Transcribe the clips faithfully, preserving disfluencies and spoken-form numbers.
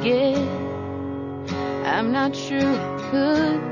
forget. I'm not sure I could.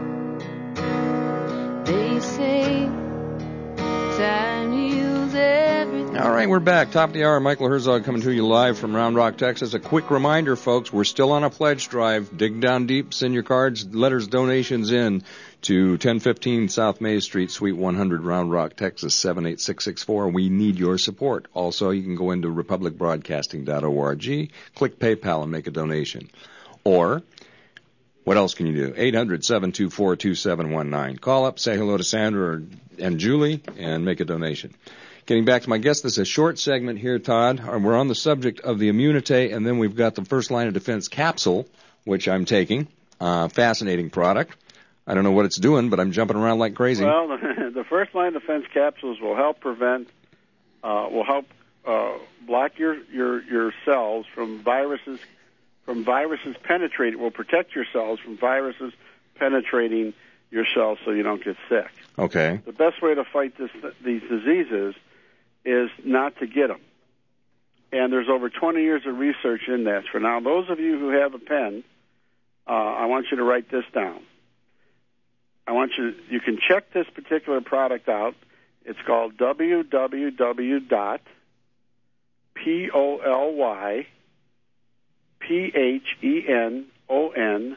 They say time heals everything. All right, we're back. Top of the hour. Michael Herzog coming to you live from Round Rock, Texas. A quick reminder, folks, we're still on a pledge drive. Dig down deep, send your cards, letters, donations in to ten fifteen South Main Street, Suite one hundred, Round Rock, Texas, seven eight six six four. We need your support. Also, you can go into republic broadcasting dot org, click PayPal, and make a donation. Or, what else can you do? eight hundred, seven two four, two seven one nine. Call up, say hello to Sandra and Julie, and make a donation. Getting back to my guest, this is a short segment here, Todd. We're on the subject of the Immunity, and then we've got the First Line of Defense capsule, which I'm taking. Uh, fascinating product. I don't know what it's doing, but I'm jumping around like crazy. Well, the, the First Line Defense capsules will help prevent, uh, will help uh, block your, your your cells from viruses, from viruses penetrating. Will protect your cells from viruses penetrating your cells so you don't get sick. Okay. The best way to fight this, these diseases is not to get them. And there's over twenty years of research in that. For now, those of you who have a pen, uh, I want you to write this down. I want you to, you can check this particular product out. It's called w w w dot poly P-H-E-N-O-N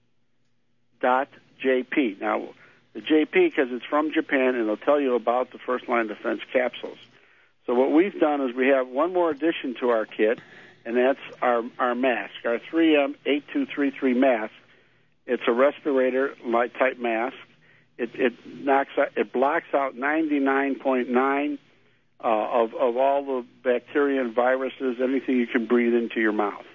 dot J-P. Now, the J P, because it's from Japan, and it'll tell you about the First Line Defense capsules. So what we've done is we have one more addition to our kit, and that's our, our mask, our three M eight two three three mask. It's a respirator light type mask. It, it knocks out, it blocks out ninety-nine point nine uh, of of all the bacteria and viruses, anything you can breathe into your mouth,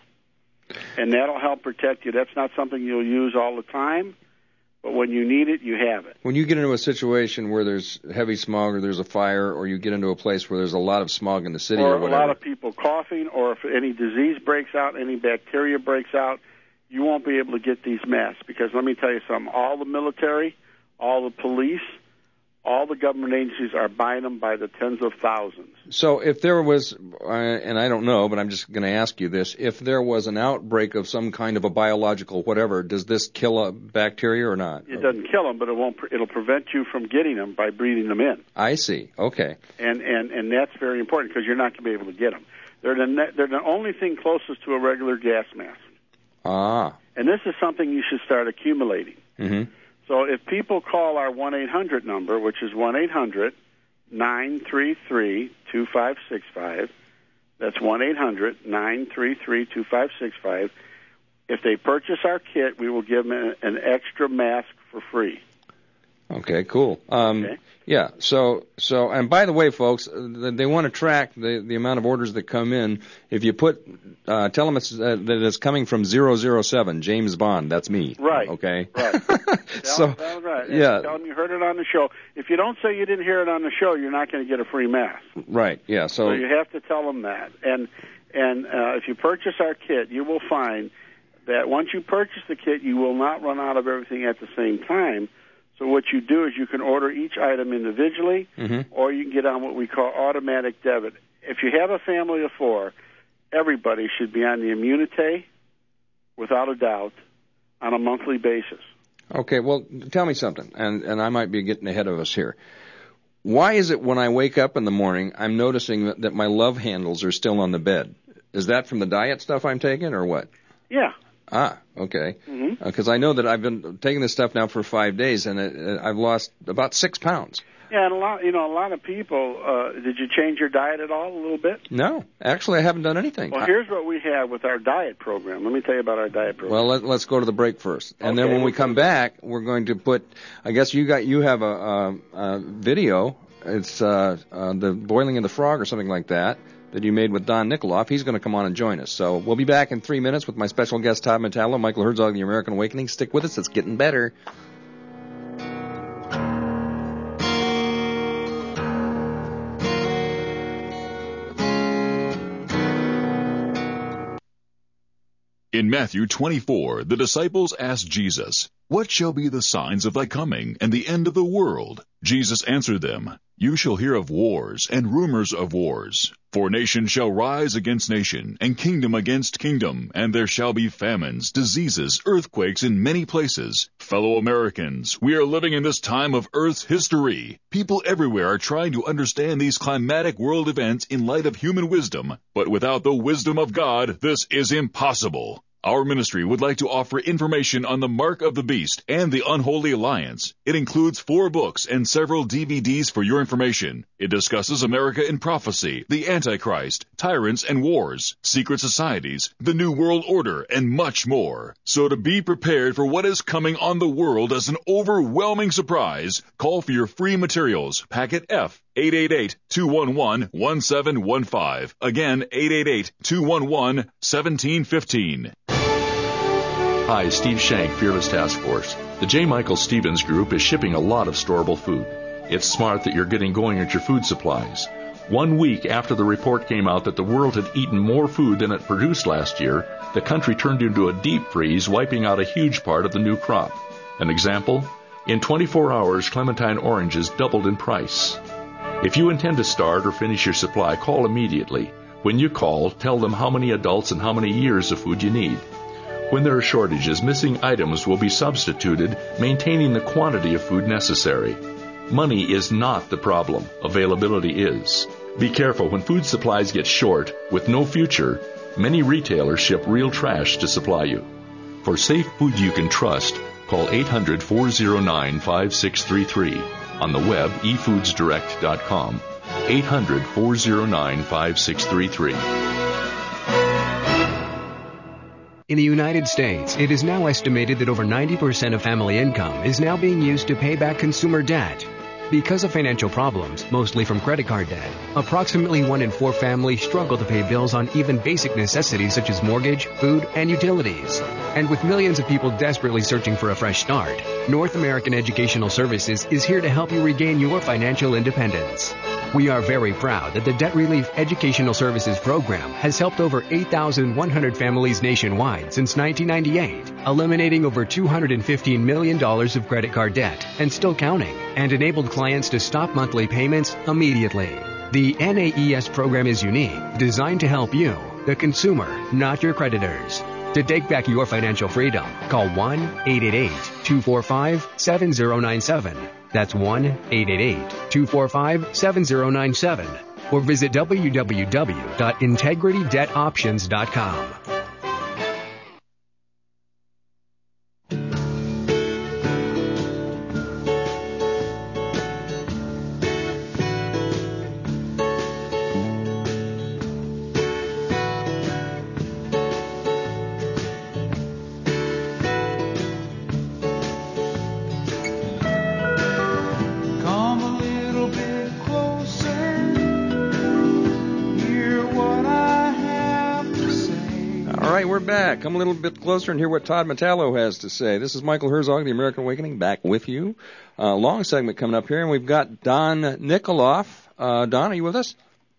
and that'll help protect you. That's not something you'll use all the time, but when you need it, you have it. When you get into a situation where there's heavy smog or there's a fire, or you get into a place where there's a lot of smog in the city or, or whatever, a lot of people coughing, or if any disease breaks out, any bacteria breaks out, you won't be able to get these masks, because let me tell you something, all the military, all the police, all the government agencies are buying them by the tens of thousands. So if there was, uh, and I don't know, but I'm just going to ask you this, if there was an outbreak of some kind of a biological whatever, does this kill a bacteria or not? It doesn't kill them, but it won't. It'll prevent you from getting them by breathing them in. I see. Okay. And and, and that's very important, because you're not going to be able to get them. They're the, ne- they're the only thing closest to a regular gas mask. Ah. And this is something you should start accumulating. Mm-hmm. So if people call our one eight hundred number, which is one eight hundred nine three three two five six five, that's one eight hundred nine three three two five six five, if they purchase our kit, we will give them an extra mask for free. Okay, cool. Um, okay. Yeah, so, so, and by the way, folks, they want to track the, the amount of orders that come in. If you put, uh, tell them it's, uh, that it's coming from zero zero seven, James Bond, that's me. Right. Okay? Right. so, tell them right. Yeah. Tell them you heard it on the show. If you don't say you didn't hear it on the show, you're not going to get a free mask. Right, yeah. So, so you have to tell them that. And, and uh, if you purchase our kit, you will find that once you purchase the kit, you will not run out of everything at the same time. So what you do is you can order each item individually, mm-hmm. or you can get on what we call automatic debit. If you have a family of four, everybody should be on the Immunity, without a doubt, on a monthly basis. Okay, well, tell me something, and, and I might be getting ahead of us here. Why is it when I wake up in the morning, I'm noticing that, that my love handles are still on the bed? Is that from the diet stuff I'm taking, or what? Yeah. Ah, okay. Because mm-hmm. uh, I know that I've been taking this stuff now for five days, and it, it, I've lost about six pounds. Yeah, and a lot, you know, a lot of people. Uh, did you change your diet at all, a little bit? No, actually, I haven't done anything. Well, here's what we have with our diet program. Let me tell you about our diet program. Well, let, let's go to the break first, and okay, then when we we'll come back, we're going to put. I guess you got you have a, a, a video. It's uh, uh, the boiling of the frog or something like that. That you made with Don Nikoloff. He's going to come on and join us. So we'll be back in three minutes with my special guest, Todd Metallo, Michael Herzog, The American Awakening. Stick with us. It's getting better. In Matthew twenty-four, the disciples asked Jesus, "What shall be the signs of thy coming and the end of the world?" Jesus answered them, You shall hear of wars and rumors of wars. For nation shall rise against nation, and kingdom against kingdom, and there shall be famines, diseases, earthquakes in many places. Fellow Americans, we are living in this time of Earth's history. People everywhere are trying to understand these climatic world events in light of human wisdom, but without the wisdom of God, this is impossible. Our ministry would like to offer information on the Mark of the Beast and the Unholy Alliance. It includes four books and several D V Ds for your information. It discusses America in prophecy, the Antichrist, tyrants and wars, secret societies, the New World Order, and much more. So to be prepared for what is coming on the world as an overwhelming surprise, call for your free materials, packet F, eight eight eight, two one one, one seven one five. Again, eight eight eight, two one one, one seven one five. Hi, Steve Shank, Fearless Task Force. The J. Michael Stevens Group is shipping a lot of storable food. It's smart that you're getting going at your food supplies. One week after the report came out that the world had eaten more food than it produced last year, the country turned into a deep freeze, wiping out a huge part of the new crop. An example? In twenty-four hours, clementine oranges doubled in price. If you intend to start or finish your supply, call immediately. When you call, tell them how many adults and how many years of food you need. When there are shortages, missing items will be substituted, maintaining the quantity of food necessary. Money is not the problem. Availability is. Be careful when food supplies get short, with no future. Many retailers ship real trash to supply you. For safe food you can trust, call eight hundred, four oh nine, five six three three. On the web, e foods direct dot com. eight hundred, four oh nine, five six three three. In the United States, it is now estimated that over ninety percent of family income is now being used to pay back consumer debt. Because of financial problems, mostly from credit card debt, approximately one in four families struggle to pay bills on even basic necessities such as mortgage, food, and utilities. And with millions of people desperately searching for a fresh start, North American Educational Services is here to help you regain your financial independence. We are very proud that the Debt Relief Educational Services Program has helped over eight thousand one hundred families nationwide since nineteen ninety-eight, eliminating over two hundred fifteen million dollars of credit card debt and still counting, and enabled clients to stop monthly payments immediately. The N A E S program is unique, designed to help you, the consumer, not your creditors. To take back your financial freedom, call one eight eight eight, two four five, seven zero nine seven. That's one eight eight eight, two four five, seven zero nine seven. Or visit w w w dot integrity debt options dot com. Come a little bit closer and hear what Todd Metallo has to say. This is Michael Herzog, The American Awakening, back with you. Uh, long segment coming up here, and we've got Don Nikoloff. Uh, Don, are you with us?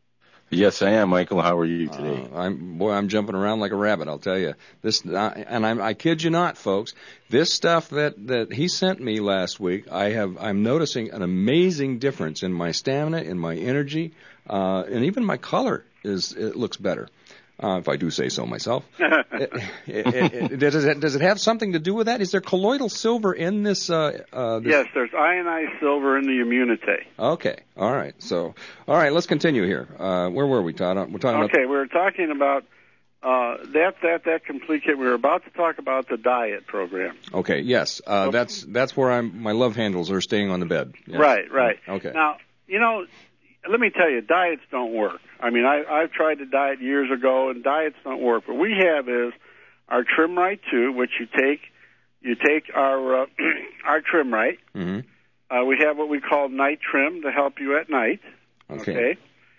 Yes, I am, Michael. How are you today? Uh, I'm boy, I'm jumping around like a rabbit. I'll tell you this, uh, and I'm, I kid you not, folks. This stuff that that he sent me last week, I have I'm noticing an amazing difference in my stamina, in my energy, uh, and even my color is it looks better. Uh, if I do say so myself. it, it, it, does, it, does it have something to do with that? Is there colloidal silver in this? Uh, uh, this? Yes, there's ionized silver in the Immunity. Okay, all right. So, all right, let's continue here. Uh, where were we, Todd? We're talking okay, about... we were talking about uh, that, that, that complete kit. We were about to talk about the diet program. Okay, yes. Uh, okay. That's that's where I'm. My love handles are staying on the bed. Yes. Right, right. Okay. Now, you know, let me tell you, diets don't work. I mean, I, I've tried to diet years ago, and diets don't work. What we have is our Trim Right two, which you take, you take our uh, our Trim Right. Mm-hmm. Uh, we have what we call Night Trim to help you at night. Okay. okay?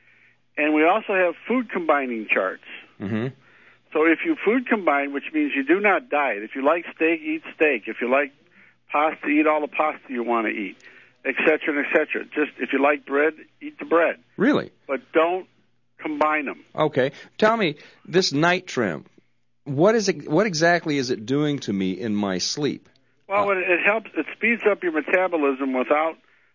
And we also have food combining charts. Mm-hmm. So if you food combine, which means you do not diet. If you like steak, eat steak. If you like pasta, eat all the pasta you want to eat, et cetera, and et cetera. Just if you like bread, eat the bread. Really? But don't combine them. Okay. Tell me, this Night Trim, what is it? What exactly is it doing to me in my sleep? Well, uh, it, it helps. It speeds up your metabolism without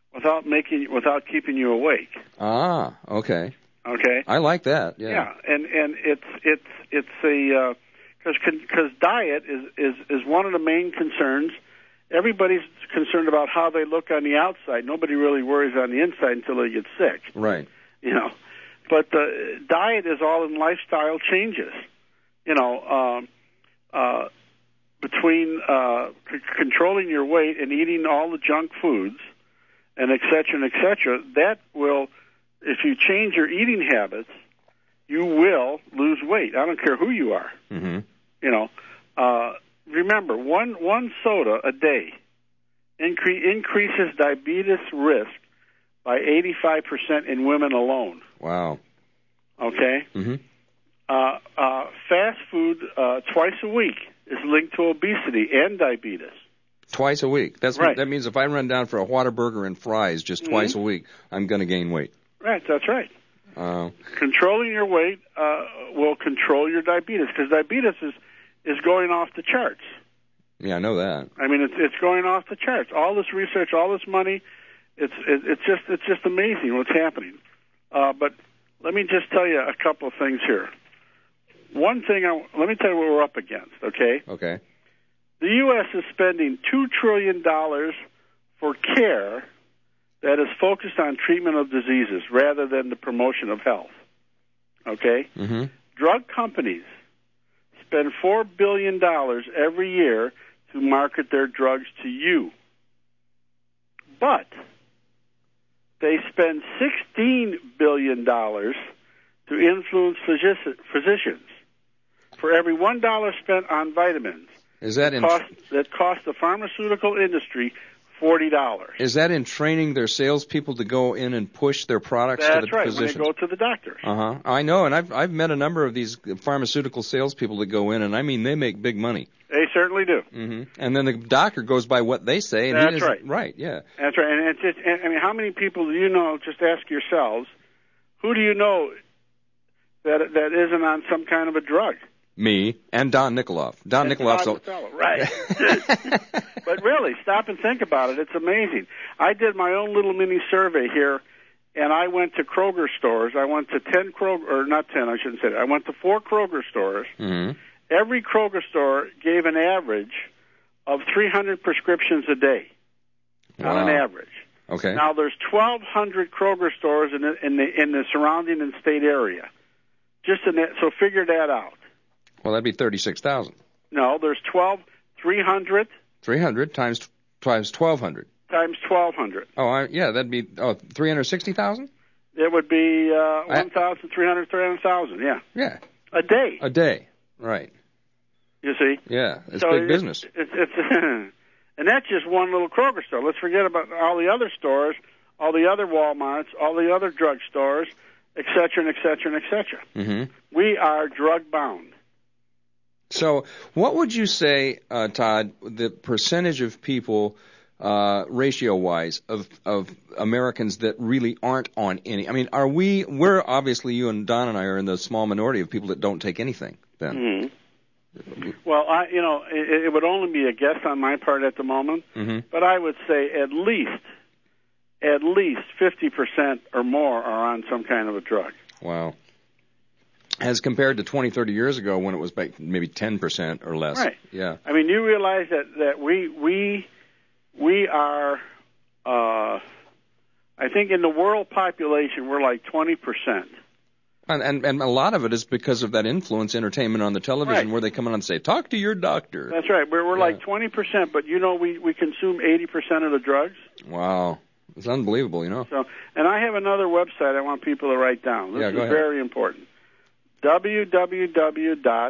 without making without keeping you awake. Ah, okay. Okay. I like that. Yeah. Yeah, and and it's it's it's a because uh, because diet is, is is one of the main concerns. Everybody's concerned about how they look on the outside. Nobody really worries on the inside until they get sick. Right. You know, but the diet is all in lifestyle changes. You know, um, uh, between uh, c- controlling your weight and eating all the junk foods, and et cetera, and et cetera, that will, if you change your eating habits, you will lose weight. I don't care who you are. Mm-hmm. You know, uh, remember, one one soda a day incre- increases diabetes risk by eighty-five percent in women alone. Wow. Okay? Mm-hmm. Uh, uh, fast food uh, twice a week is linked to obesity and diabetes. Twice a week. That's right. what, that means if I run down for a Whataburger and fries just mm-hmm. twice a week, I'm going to gain weight. Right, that's right. Uh, Controlling your weight uh, will control your diabetes, because diabetes is, is going off the charts. Yeah, I know that. I mean, it's it's going off the charts. All this research, all this money, it's it, it's just it's just amazing what's happening. Uh, but let me just tell you a couple of things here. One thing, I, let me tell you what we're up against. Okay. Okay. The U S is spending two trillion dollars for care that is focused on treatment of diseases rather than the promotion of health. Okay? Mm-hmm. Drug companies spend four billion dollars every year to market their drugs to you. But they spend sixteen billion dollars to influence physici- physicians. For every one dollar spent on vitamins, Is that in cost, that costs the pharmaceutical industry forty dollars. Is that in training their salespeople to go in and push their products That's to the right, physicians? when they go to the doctors. Uh-huh. I know, and I've I've met a number of these pharmaceutical salespeople that go in, and I mean, they make big money. They certainly do. Mm-hmm. And then the doctor goes by what they say, and That's he doesn't, right. Right, yeah. That's right. And it's just, I mean, how many people do you know, just ask yourselves, who do you know that that isn't on some kind of a drug? Me and Don Nikoloff. Don That's Nikoloff's the fellow, right. But really, stop and think about it. It's amazing. I did my own little mini survey here, and I went to Kroger stores. I went to ten Kroger, or not ten, I shouldn't say that. I went to four Kroger stores. Mm-hmm. Every Kroger store gave an average of three hundred prescriptions a day, Wow. on an average. Okay. Now, there's twelve hundred Kroger stores in the, in the, in the surrounding and state area. Just in that, so figure that out. Well, that'd be thirty-six thousand. No, there's twelve, three hundred. three hundred times times twelve hundred. Times twelve hundred. Oh, I, yeah, that'd be oh, three hundred sixty thousand? It would be uh, one thousand three hundred, three hundred thousand, yeah. Yeah. A day. A day, right. You see? Yeah, it's so big it's, business. It's, it's, and that's just one little Kroger store. Let's forget about all the other stores, all the other Walmarts, all the other drug stores, et cetera, and et cetera, and et cetera. Mm-hmm. We are drug-bound. So what would you say, uh, Todd, the percentage of people, uh, ratio-wise, of, of Americans that really aren't on any? I mean, are we, we're obviously, you and Don and I are in the small minority of people that don't take anything, then. Mm-hmm. Well, I, you know, it, it would only be a guess on my part at the moment, mm-hmm. but I would say at least, at least fifty percent or more are on some kind of a drug. Wow. As compared to twenty, thirty years ago when it was like maybe ten percent or less. Right. Yeah. I mean, you realize that, that we we we are, uh, I think in the world population, we're like twenty percent. And, and and a lot of it is because of that influence entertainment on the television, right. where they come on and say, talk to your doctor. That's right. We're, we're yeah. like twenty percent, but you know we, we consume eighty percent of the drugs. Wow. It's unbelievable, you know. So, and I have another website I want people to write down. This yeah, go is ahead. very important. w w w dot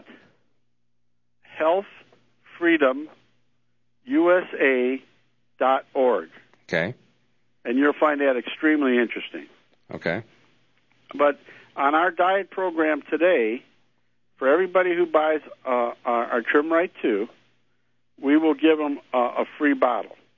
health freedom u s a dot org. Okay. And you'll find that extremely interesting. Okay. But on our diet program today, for everybody who buys uh, our, our Trim Right two, we will give them a, a free bottle.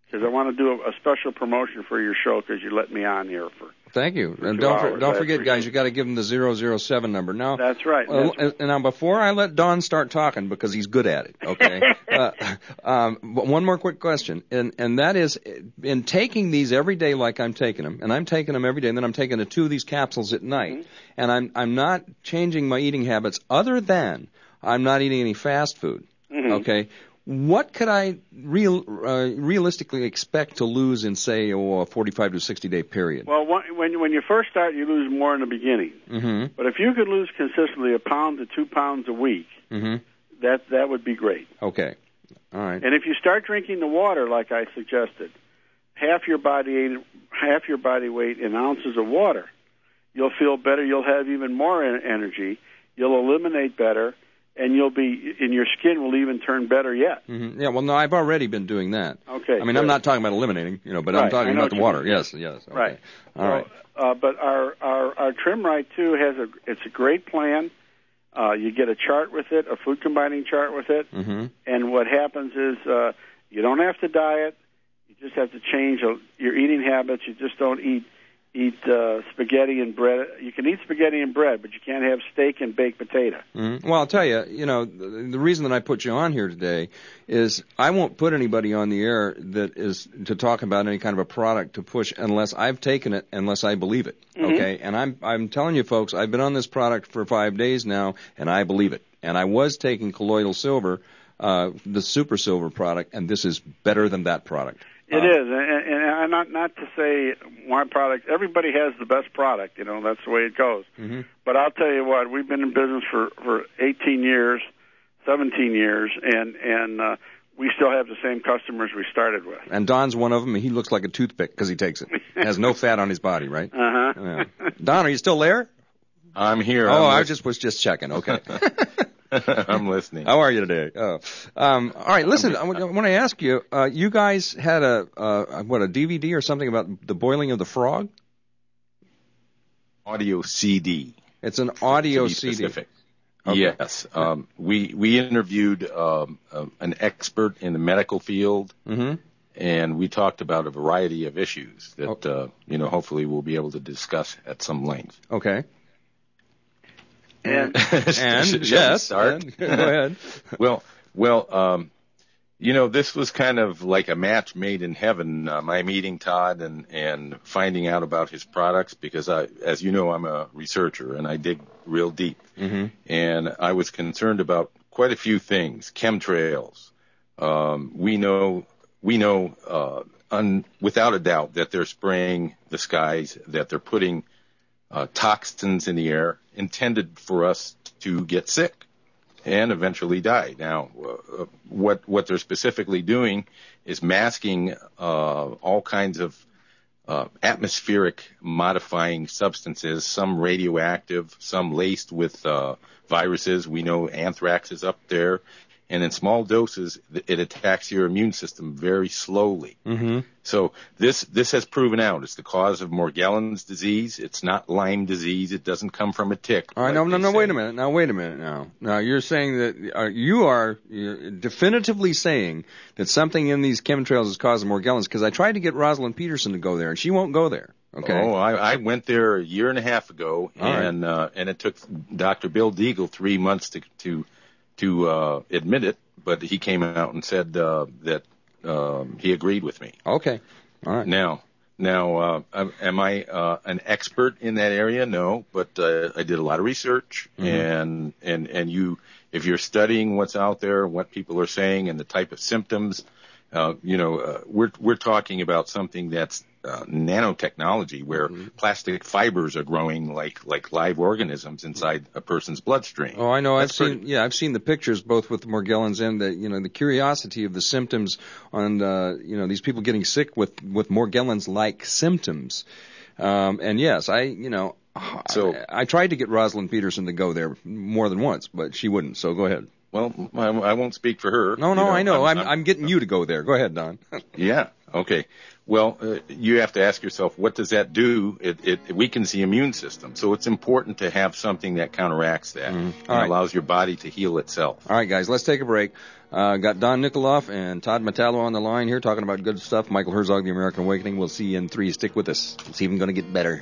because I want to do a, a special promotion for your show because you let me on here for. Thank you. For and two don't hours. don't I forget, guys, you got to give him the zero zero seven number. Now, that's right. Uh, That's and now, before I let Don start talking, because he's good at it, okay? uh, um, but one more quick question, and and that is, in taking these every day like I'm taking them, and I'm taking them every day, and then I'm taking the two of these capsules at night, mm-hmm. and I'm I'm not changing my eating habits other than I'm not eating any fast food, mm-hmm. okay? What could I real, uh, realistically expect to lose in, say, oh, a forty-five to sixty day period? Well, when when you first start, you lose more in the beginning. Mm-hmm. But if you could lose consistently a pound to two pounds a week, mm-hmm. that that would be great. Okay. All right. And if you start drinking the water like I suggested, half your body half your body weight in ounces of water, you'll feel better. You'll have even more energy. You'll eliminate better. And you'll be, and your skin will even turn better yet. Mm-hmm. Yeah, well, no, I've already been doing that. Okay. I mean, good. I'm not talking about eliminating, you know, but right. I'm talking about the water. Mean. Yes, yes. Okay. Right. All so, right. Uh, but our, our our Trim Right too has a it's a great plan. Uh, you get a chart with it, a food combining chart with it, mm-hmm. and what happens is uh, you don't have to diet. You just have to change your eating habits. You just don't eat. Eat uh, spaghetti and bread. You can eat spaghetti and bread, but you can't have steak and baked potato. Mm-hmm. Well, I'll tell you, you know, the, the reason that I put you on here today is I won't put anybody on the air that is to talk about any kind of a product to push unless I've taken it, unless I believe it. Mm-hmm. Okay, and I'm I'm telling you, folks, I've been on this product for five days now, and I believe it. And I was taking colloidal silver, uh, the super silver product, and this is better than that product. It um, is, and, and not not to say my product. Everybody has the best product, you know. That's the way it goes. Mm-hmm. But I'll tell you what, we've been in business for for eighteen years, seventeen years, and and uh, we still have the same customers we started with. And Don's one of them. And he looks like a toothpick because he takes it. Has no fat on his body, right? Uh huh. Yeah. Don, are you still there? I'm here. Oh, I'm I just was just checking. Okay. I'm listening. How are you today? Oh, um, all right. Listen, I want to ask you. Uh, you guys had a uh, what a D V D or something about the boiling of the frog? Audio C D. It's an audio to be C D. Specific. Okay. Yes. Um, we we interviewed um, uh, an expert in the medical field, mm-hmm. and we talked about a variety of issues that oh. uh, you know hopefully we'll be able to discuss at some length. Okay. And, and yes, start? And, go ahead. well, well, um, you know, this was kind of like a match made in heaven. Uh, my meeting Todd and and finding out about his products because I, as you know, I'm a researcher and I dig real deep. Mm-hmm. And I was concerned about quite a few things. Chemtrails. Um, we know we know uh, un, without a doubt that they're spraying the skies, that they're putting Uh, toxins in the air intended for us to get sick and eventually die. Now, uh, what what they're specifically doing is masking uh, all kinds of uh, atmospheric modifying substances, some radioactive, some laced with uh, viruses. We know anthrax is up there. And in small doses, it attacks your immune system very slowly. Mm-hmm. So this this has proven out. It's the cause of Morgellons disease. It's not Lyme disease. It doesn't come from a tick. All right, like no, no, no. say. Wait a minute. Now, wait a minute. Now, now you're saying that uh, you are you're definitively saying that something in these chemtrails is causing Morgellons. Because I tried to get Rosalind Peterson to go there, and she won't go there. Okay. Oh, I, I went there a year and a half ago, All and right. uh, and it took Doctor Bill Deagle three months to to. to uh, admit it, but he came out and said uh, that um, he agreed with me. Okay. All right. Now, now, uh, am I uh, an expert in that area? No, but uh, I did a lot of research, mm-hmm. and and and you, if you're studying what's out there, what people are saying, and the type of symptoms, uh, you know, uh, we're we're talking about something that's uh, nanotechnology, where mm-hmm. plastic fibers are growing like like live organisms inside a person's bloodstream. Oh, I know. That's I've pretty... seen. Yeah, I've seen the pictures both with the Morgellons and the you know the curiosity of the symptoms on uh, you know these people getting sick with with Morgellons-like symptoms. Um, and yes, I you know. So I, I tried to get Rosalind Peterson to go there more than once, but she wouldn't. So go ahead. Well, I, I won't speak for her. No, no, you know, I know. I'm, I'm, I'm getting you to go there. Go ahead, Don. Yeah. Okay. Well, uh, you have to ask yourself, what does that do? It, it, it weakens the immune system. So it's important to have something that counteracts that Mm. and All right. allows your body to heal itself. All right, guys, let's take a break. Uh, got Don Nikoloff and Todd Metallo on the line here talking about good stuff. Michael Herzog, The American Awakening. We'll see you in three. Stick with us. It's even going to get better.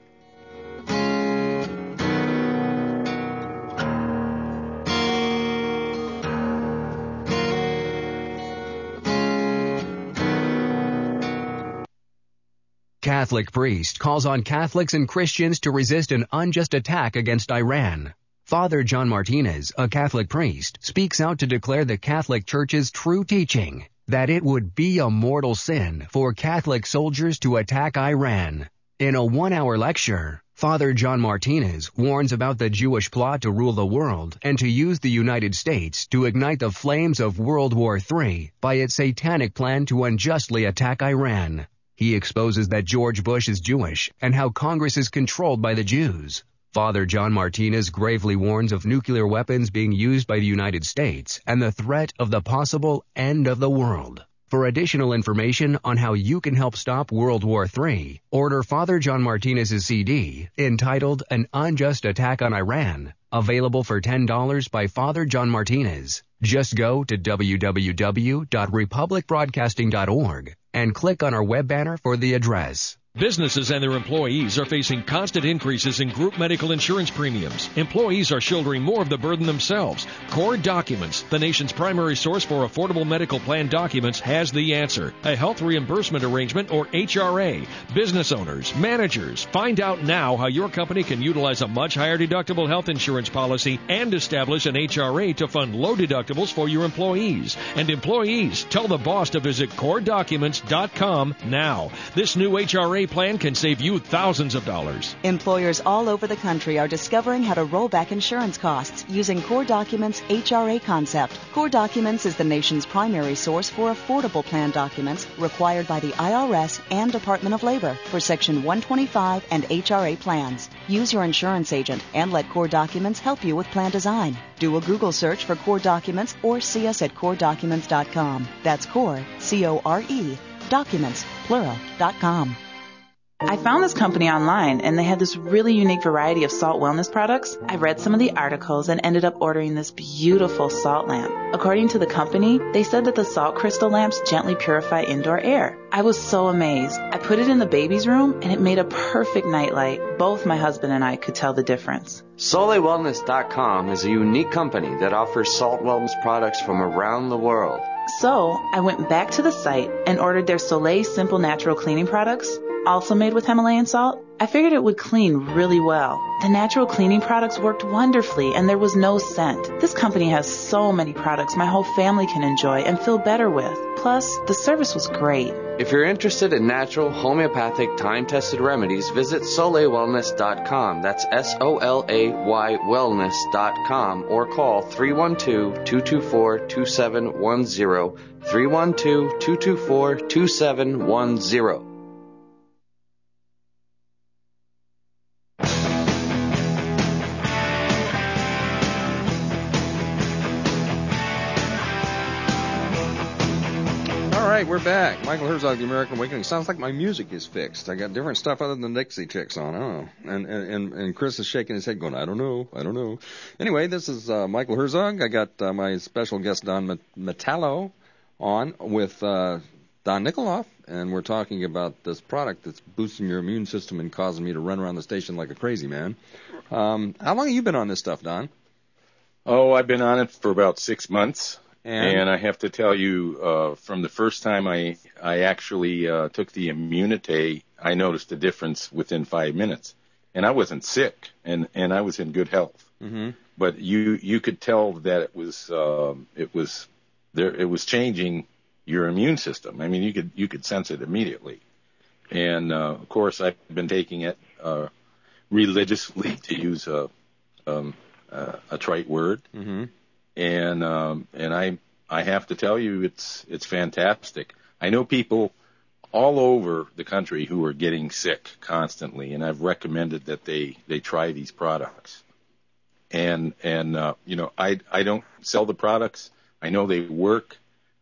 Catholic priest calls on Catholics and Christians to resist an unjust attack against Iran. Father John Martinez, a Catholic priest, speaks out to declare the Catholic Church's true teaching that it would be a mortal sin for Catholic soldiers to attack Iran. In a one-hour lecture, Father John Martinez warns about the Jewish plot to rule the world and to use the United States to ignite the flames of World War Three by its satanic plan to unjustly attack Iran. He exposes that George Bush is Jewish and how Congress is controlled by the Jews. Father John Martinez gravely warns of nuclear weapons being used by the United States and the threat of the possible end of the world. For additional information on how you can help stop World War Three, order Father John Martinez's C D entitled An Unjust Attack on Iran, available for ten dollars by Father John Martinez. Just go to w w w dot republic broadcasting dot org and click on our web banner for the address. Businesses and their employees are facing constant increases in group medical insurance premiums. Employees are shouldering more of the burden themselves. Core Documents, the nation's primary source for affordable medical plan documents, has the answer. A health reimbursement arrangement, or H R A. Business owners, managers, find out now how your company can utilize a much higher deductible health insurance policy and establish an H R A to fund low deductibles for your employees. And employees, tell the boss to visit core documents dot com now. This new H R A plan can save you thousands of dollars. Employers all over the country are discovering how to roll back insurance costs using Core Documents' H R A concept. Core Documents is the nation's primary source for affordable plan documents required by the I R S and Department of Labor for Section one twenty-five and H R A plans. Use your insurance agent and let Core Documents help you with plan design. Do a Google search for Core Documents or see us at core documents dot com. That's Core, C O R E, documents, plural, dot com. I found this company online, and they had this really unique variety of salt wellness products. I read some of the articles and ended up ordering this beautiful salt lamp. According to the company, they said that the salt crystal lamps gently purify indoor air. I was so amazed. I put it in the baby's room, and it made a perfect nightlight. Both my husband and I could tell the difference. Soleil Wellness dot com is a unique company that offers salt wellness products from around the world. So I went back to the site and ordered their Soleil Simple Natural Cleaning products, also made with Himalayan salt. I figured it would clean really well. The natural cleaning products worked wonderfully, and there was no scent. This company has so many products my whole family can enjoy and feel better with. Plus, the service was great. If you're interested in natural, homeopathic, time-tested remedies, visit Soleil Wellness dot com. That's S O L A Y wellness dot com, or call three one two, two two four, two seven one zero, three one two, two two four, two seven one zero. All right, we're back. Michael Herzog, The American Awakening. Sounds like my music is fixed. I got different stuff other than the Dixie Chicks on. I don't know. And, and, and Chris is shaking his head going, I don't know. I don't know. Anyway, this is uh, Michael Herzog. I got uh, my special guest, Don Metallo, on with uh, Don Nikoloff. And we're talking about this product that's boosting your immune system and causing me to run around the station like a crazy man. Um, how long have you been on this stuff, Don? Oh, I've been on it for about six months. And, and I have to tell you, uh, from the first time I, I actually uh, took the Immunity, I noticed a difference within five minutes. And I wasn't sick, and, and I was in good health. Mm-hmm. But you, you could tell that it was, uh, it was there, it was changing your immune system. I mean, you could, you could sense it immediately. And, uh, of course, I've been taking it, uh, religiously, to use a, um, uh, a trite word. Mm-hmm. And, um, and I, I have to tell you, it's, it's fantastic. I know people all over the country who are getting sick constantly, and I've recommended that they, they try these products. And, and, uh, you know, I, I don't sell the products. I know they work.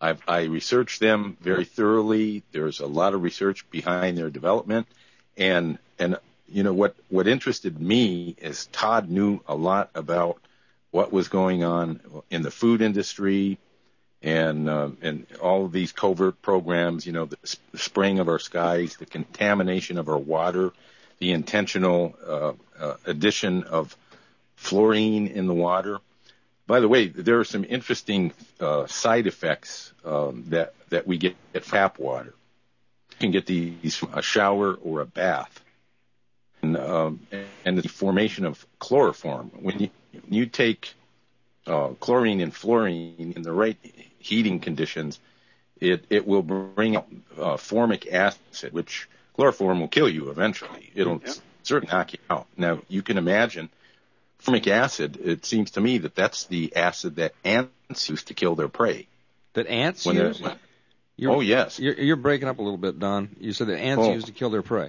I've, I researched them very thoroughly. There's a lot of research behind their development, and and you know what what interested me is Todd knew a lot about what was going on in the food industry, and uh, and all of these covert programs. You know, the sp- spraying of our skies, the contamination of our water, the intentional uh, uh, addition of fluorine in the water. By the way, there are some interesting uh, side effects um, that that we get at tap water. You can get these from a shower or a bath, and, um, and the formation of chloroform. When you you take uh, chlorine and fluorine in the right heating conditions, it it will bring out uh, formic acid, which chloroform will kill you eventually. It'll yeah. certainly knock you out. Now you can imagine. Formic acid, it seems to me that that's the acid that ants use to kill their prey. That ants when use? When, oh, yes. You're, you're breaking up a little bit, Don. You said that ants oh. use to kill their prey.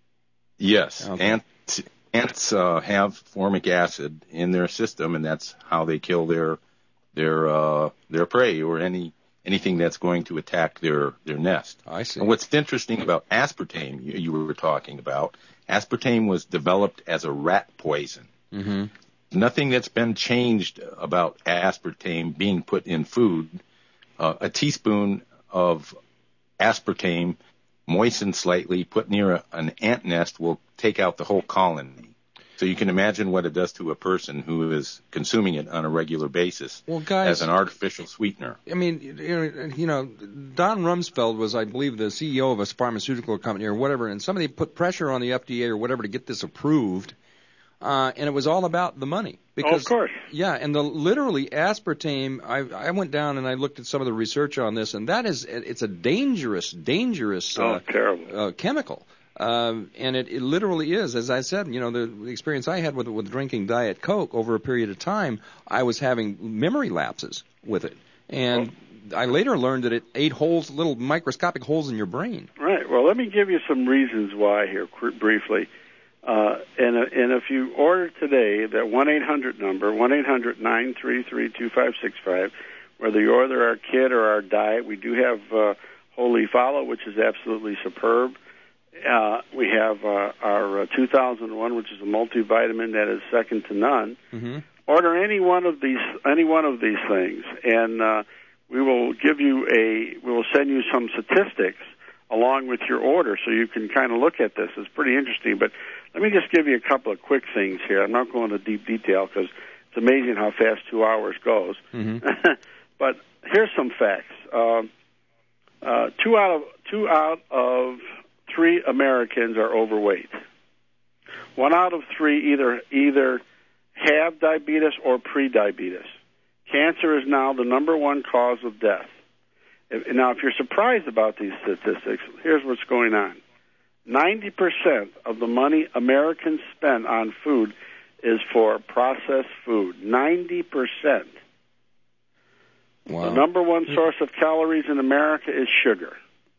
Yes. Okay. Ants, ants uh, have formic acid in their system, and that's how they kill their their uh, their prey or any anything that's going to attack their, their nest. I see. And what's interesting about aspartame, you, you were talking about, aspartame was developed as a rat poison. Mm-hmm. Nothing that's been changed about aspartame being put in food. Uh, a teaspoon of aspartame, moistened slightly, put near a, an ant nest, will take out the whole colony. So you can imagine what it does to a person who is consuming it on a regular basis well, guys, as an artificial sweetener. I mean, you know, Don Rumsfeld was, I believe, the C E O of a pharmaceutical company or whatever, and somebody put pressure on the F D A or whatever to get this approved. Uh, and it was all about the money. Because, oh, of course. Yeah, and the literally aspartame, I, I went down and I looked at some of the research on this, and that is, it's a dangerous, dangerous oh, uh, terrible. Uh, chemical. Uh, and it, it literally is, as I said, you know, the, the experience I had with with drinking Diet Coke over a period of time, I was having memory lapses with it. And oh. I later learned that it ate holes, little microscopic holes in your brain. Right. Well, let me give you some reasons why here, briefly. Uh, and, uh, and if you order today, that one eight hundred number, one eight hundred nine three three two five six five, whether you order our kit or our diet, we do have uh, whole leaf aloe, which is absolutely superb. Uh, we have uh, our uh, two thousand one, which is a multivitamin that is second to none. Mm-hmm. Order any one of these, any one of these things, and uh, we will give you a, we will send you some statistics along with your order, so you can kind of look at this. It's pretty interesting. But let me just give you a couple of quick things here. I'm not going into deep detail because it's amazing how fast two hours goes. Mm-hmm. But here's some facts. Uh, uh, two out of two out of three Americans are overweight. One out of three either either have diabetes or pre-diabetes. Cancer is now the number one cause of death. If, now, if you're surprised about these statistics, here's what's going on. ninety percent of the money Americans spend on food is for processed food. ninety percent. Wow. The number one source of calories in America is sugar.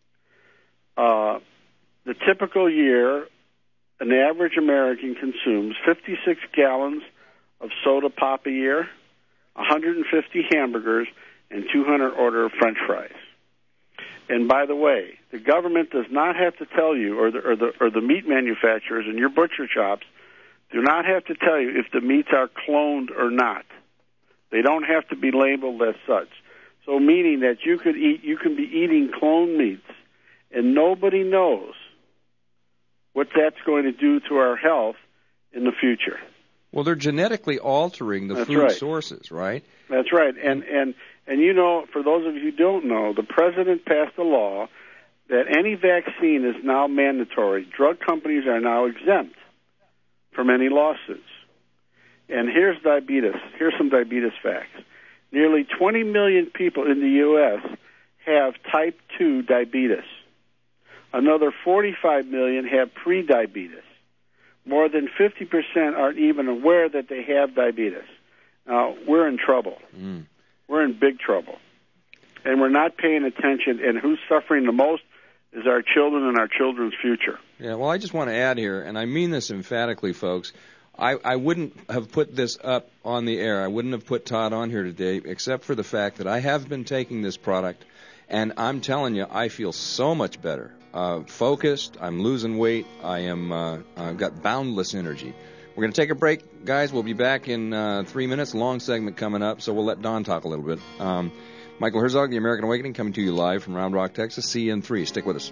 Uh, the typical year, an average American consumes fifty-six gallons of soda pop a year, one hundred fifty hamburgers, and two hundred order of French fries. And by the way, the government does not have to tell you, or the, or the, or the meat manufacturers and your butcher shops do not have to tell you if the meats are cloned or not. They don't have to be labeled as such. So meaning that you could eat, you can be eating cloned meats, and nobody knows what that's going to do to our health in the future. Well, they're genetically altering the That's food right. sources, right? That's right. And, and, and you know, for those of you who don't know, the president passed a law that any vaccine is now mandatory. Drug companies are now exempt from any lawsuits. And here's diabetes. Here's some diabetes facts. Nearly twenty million people in the U S have type two diabetes. Another forty-five million have pre-diabetes. More than fifty percent aren't even aware that they have diabetes. Now, we're in trouble. Mm. We're in big trouble. And we're not paying attention, and who's suffering the most is our children and our children's future. Yeah, well, I just want to add here, and I mean this emphatically, folks, I, I wouldn't have put this up on the air. I wouldn't have put Todd on here today, except for the fact that I have been taking this product, and I'm telling you, I feel so much better. Uh, focused, I'm losing weight, I am, uh, I've got boundless energy. We're going to take a break, guys. We'll be back in uh, three minutes. Long segment coming up, so we'll let Don talk a little bit. Um, Michael Herzog, The American Awakening, coming to you live from Round Rock, Texas. See you in three. Stick with us.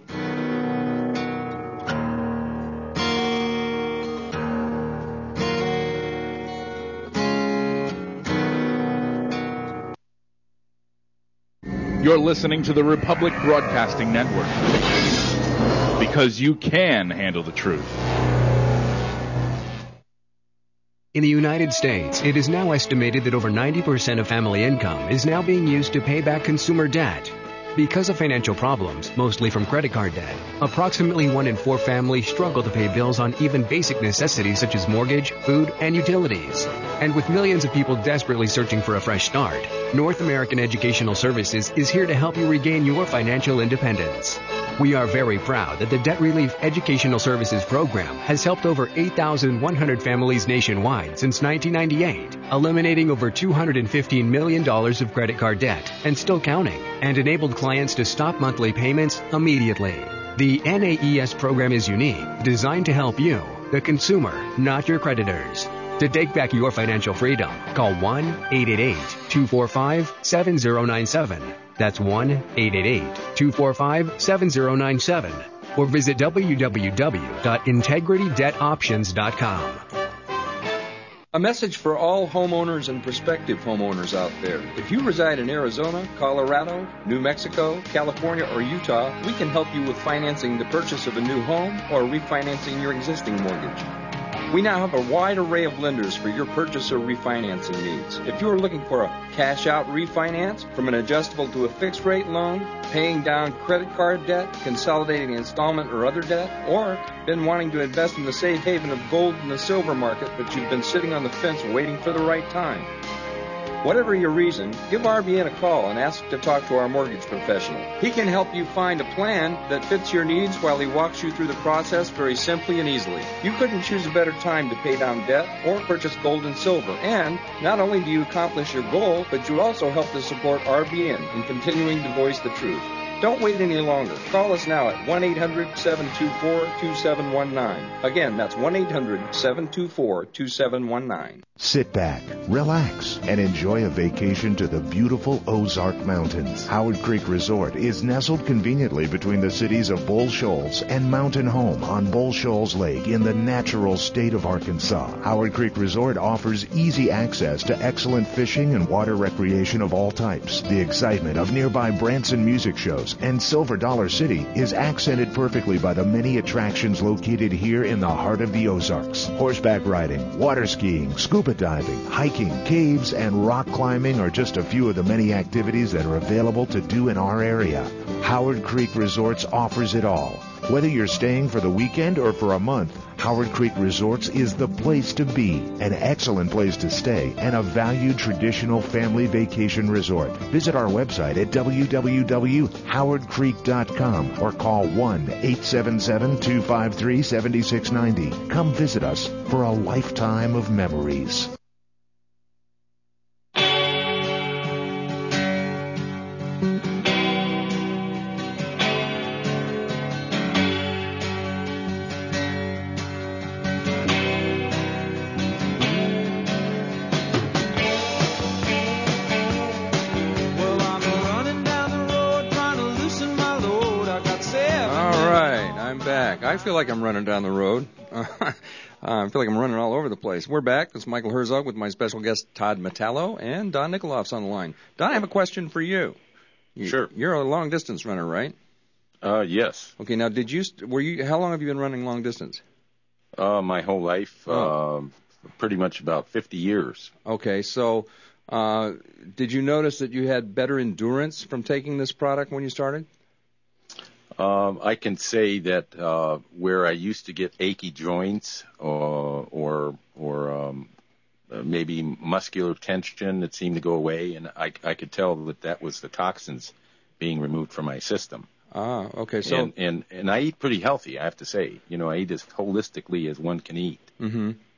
You're listening to the Republic Broadcasting Network, because you can handle the truth. In the United States, it is now estimated that over ninety percent of family income is now being used to pay back consumer debt. Because of financial problems, mostly from credit card debt, approximately one in four families struggle to pay bills on even basic necessities such as mortgage, food, and utilities. And with millions of people desperately searching for a fresh start, North American Educational Services is here to help you regain your financial independence. We are very proud that the Debt Relief Educational Services Program has helped over eight thousand one hundred families nationwide since nineteen ninety-eight, eliminating over two hundred fifteen million dollars of credit card debt and still counting, and enabled clients to stop monthly payments immediately. The N A E S program is unique, designed to help you, the consumer, not your creditors. To take back your financial freedom, call one eight eight eight, two four five, seven zero nine seven. That's one eight eight eight, two four five, seven zero nine seven. Or visit w w w dot integrity debt options dot com. A message for all homeowners and prospective homeowners out there. If you reside in Arizona, Colorado, New Mexico, California, or Utah, we can help you with financing the purchase of a new home or refinancing your existing mortgage. We now have a wide array of lenders for your purchase or refinancing needs. If you are looking for a cash-out refinance, from an adjustable to a fixed-rate loan, paying down credit card debt, consolidating installment or other debt, or been wanting to invest in the safe haven of gold and the silver market, but you've been sitting on the fence waiting for the right time. Whatever your reason, give R B N a call and ask to talk to our mortgage professional. He can help you find a plan that fits your needs while he walks you through the process very simply and easily. You couldn't choose a better time to pay down debt or purchase gold and silver. And not only do you accomplish your goal, but you also help to support R B N in continuing to voice the truth. Don't wait any longer. Call us now at one eight hundred, seven two four, two seven one nine. Again, that's one eight hundred, seven two four, two seven one nine. Sit back, relax, and enjoy a vacation to the beautiful Ozark Mountains. Howard Creek Resort is nestled conveniently between the cities of Bull Shoals and Mountain Home on Bull Shoals Lake in the natural state of Arkansas. Howard Creek Resort offers easy access to excellent fishing and water recreation of all types. The excitement of nearby Branson music shows and Silver Dollar City is accented perfectly by the many attractions located here in the heart of the Ozarks. Horseback riding, water skiing, scuba diving, hiking, caves, and rock climbing are just a few of the many activities that are available to do in our area. Howard Creek Resorts offers it all. Whether you're staying for the weekend or for a month, Howard Creek Resorts is the place to be, an excellent place to stay, and a valued traditional family vacation resort. Visit our website at w w w dot howard creek dot com or call one eight seven seven, two five three, seven six nine zero. Come visit us for a lifetime of memories. I feel like I'm running down the road. Uh, I feel like I'm running all over the place. We're back. This is Michael Herzog with my special guest, Todd Metallo, and Don Nikoloff's on the line. Don, I have a question for you. you sure. You're a long-distance runner, right? Uh, yes. Okay, now, did you, were you, how long have you been running long-distance? Uh, my whole life, oh. uh, pretty much about fifty years. Okay, so uh, did you notice that you had better endurance from taking this product when you started? Um, I can say that uh, where I used to get achy joints or or, or um, uh, maybe muscular tension that seemed to go away, and I, I could tell that that was the toxins being removed from my system. Ah, okay. So and, and and I eat pretty healthy, I have to say. You know, I eat as holistically as one can eat. Mm-hmm.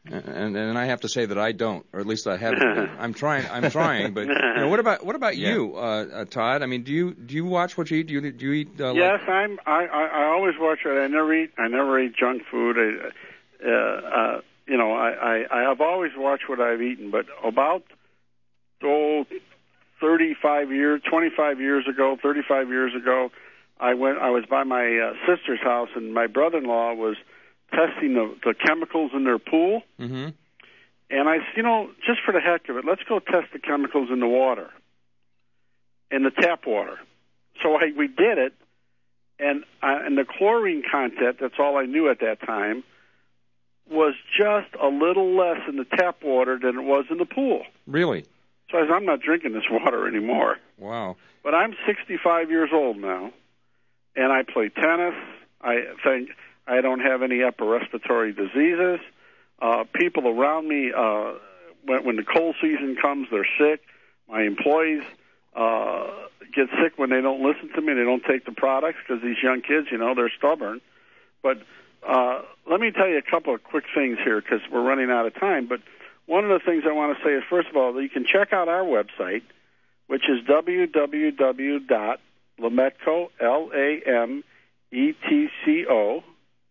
And and I have to say that I don't, or at least I haven't. I'm trying. I'm trying. But you know, what about what about yeah. you, uh, uh, Todd? I mean, do you do you watch what you eat? Do you do you eat? Uh, yes, like... I'm. I, I I always watch it. I never eat. I never eat junk food. I, uh, uh, you know, I, I I have always watched what I've eaten. But about oh, thirty-five years, twenty-five years ago, thirty-five years ago, I went. I was by my uh, sister's house, and my brother-in-law was testing the, the chemicals in their pool. Mm-hmm. And I said, you know, just for the heck of it, let's go test the chemicals in the water, in the tap water. So I, we did it, and, I, and the chlorine content, that's all I knew at that time, was just a little less in the tap water than it was in the pool. Really? So I said, I'm not drinking this water anymore. Wow. But I'm sixty-five years old now, and I play tennis. I think... I don't have any upper respiratory diseases. Uh, people around me, uh, when, when the cold season comes, they're sick. My employees uh, get sick when they don't listen to me. They don't take the products because these young kids, you know, they're stubborn. But uh, let me tell you a couple of quick things here because we're running out of time. But one of the things I want to say is, first of all, you can check out our website, which is w w w dot lametco, L A M E T C O,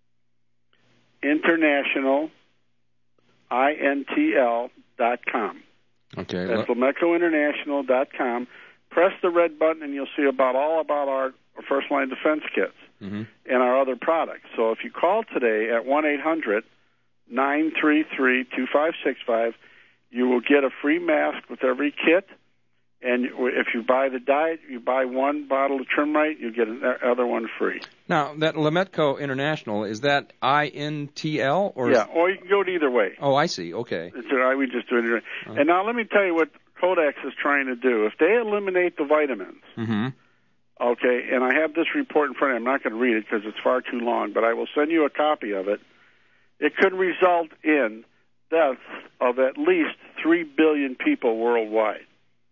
International, I N T L dot com. Okay. That's Lametco International dot com. Press the red button and you'll see about all about our first line defense kits mm-hmm. and our other products. So if you call today at one eight hundred nine three three two five six five, you will get a free mask with every kit. And if you buy the diet, you buy one bottle of Trimrite, you get another one free. Now, that Lametco International, is that I N T L? Or yeah, or you can go either way. Oh, I see. Okay. It's all right. We just do it. Uh-huh. And now let me tell you what Codex is trying to do. If they eliminate the vitamins, mm-hmm. okay, and I have this report in front of me. I'm not going to read it because it's far too long, but I will send you a copy of it. It could result in deaths of at least three billion people worldwide.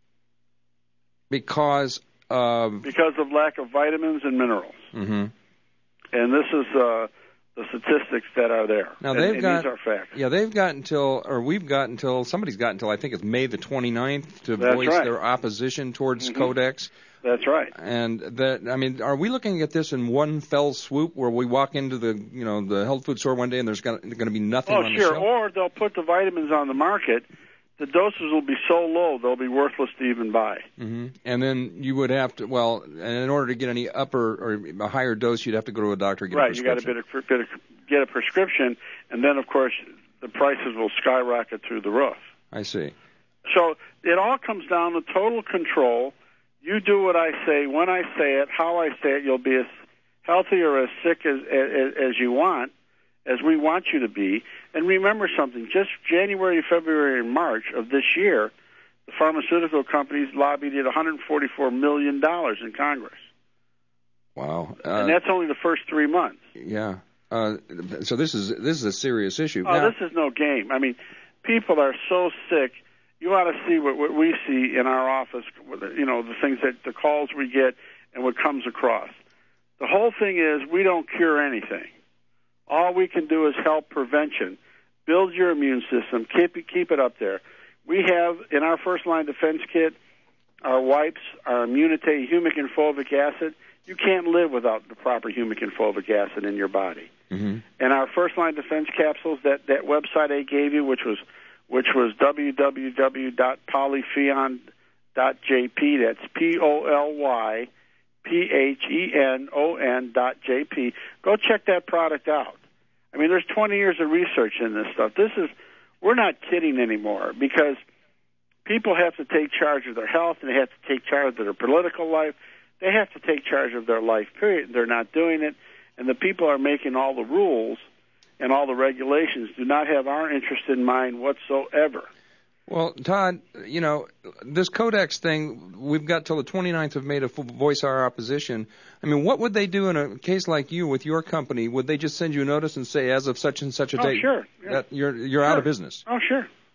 Because of... Because of lack of vitamins and minerals. Mm-hmm. And this is uh, the statistics that are there. Now, and, they've and got... these are facts. Yeah, they've got until, or we've got until, somebody's got until, I think it's May the twenty-ninth to That's voice right. their opposition towards mm-hmm. Codex. That's right. And that, I mean, are we looking at this in one fell swoop where we walk into the, you know, the health food store one day and there's going to be nothing oh, on sure. the shelf? Or they'll put the vitamins on the market. The doses will be so low they'll be worthless to even buy. Mm-hmm. And then you would have to, well, in order to get any upper or a higher dose, you'd have to go to a doctor and get right, a prescription. Right, you got to get a prescription, and then, of course, the prices will skyrocket through the roof. I see. So it all comes down to total control. You do what I say, when I say it, how I say it. You'll be as healthy or as sick as, as, as you want, as we want you to be. And remember something, just January, February, and March of this year, the pharmaceutical companies lobbied at one hundred forty-four million dollars in Congress. Wow. Uh, and that's only the first three months. Yeah. Uh, so this is this is a serious issue. Oh, now, this is no game. I mean, people are so sick. You ought to see what, what we see in our office, you know, the things that, the calls we get and what comes across. The whole thing is we don't cure anything. All we can do is help prevention. Build your immune system. Keep it, keep it up there. We have, in our first-line defense kit, our wipes, our Immunite humic and fulvic acid. You can't live without the proper humic and fulvic acid in your body. Mm-hmm. And our first-line defense capsules, that, that website I gave you, which was which was w w w dot polypheon dot j p, that's P O L Y P H E N O N dot J P. Go check that product out. I mean, there's twenty years of research in this stuff. This is, we're not kidding anymore because people have to take charge of their health and they have to take charge of their political life. They have to take charge of their life, period. They're not doing it. And the people are making all the rules and all the regulations do not have our interest in mind whatsoever. Well, Todd, you know, this Codex thing, we've got till the twenty-ninth of May to voice our opposition. I mean, what would they do in a case like you with your company? Would they just send you a notice and say, as of such and such a oh, date, sure. Yeah. that you're you're sure. out of business? Oh, sure.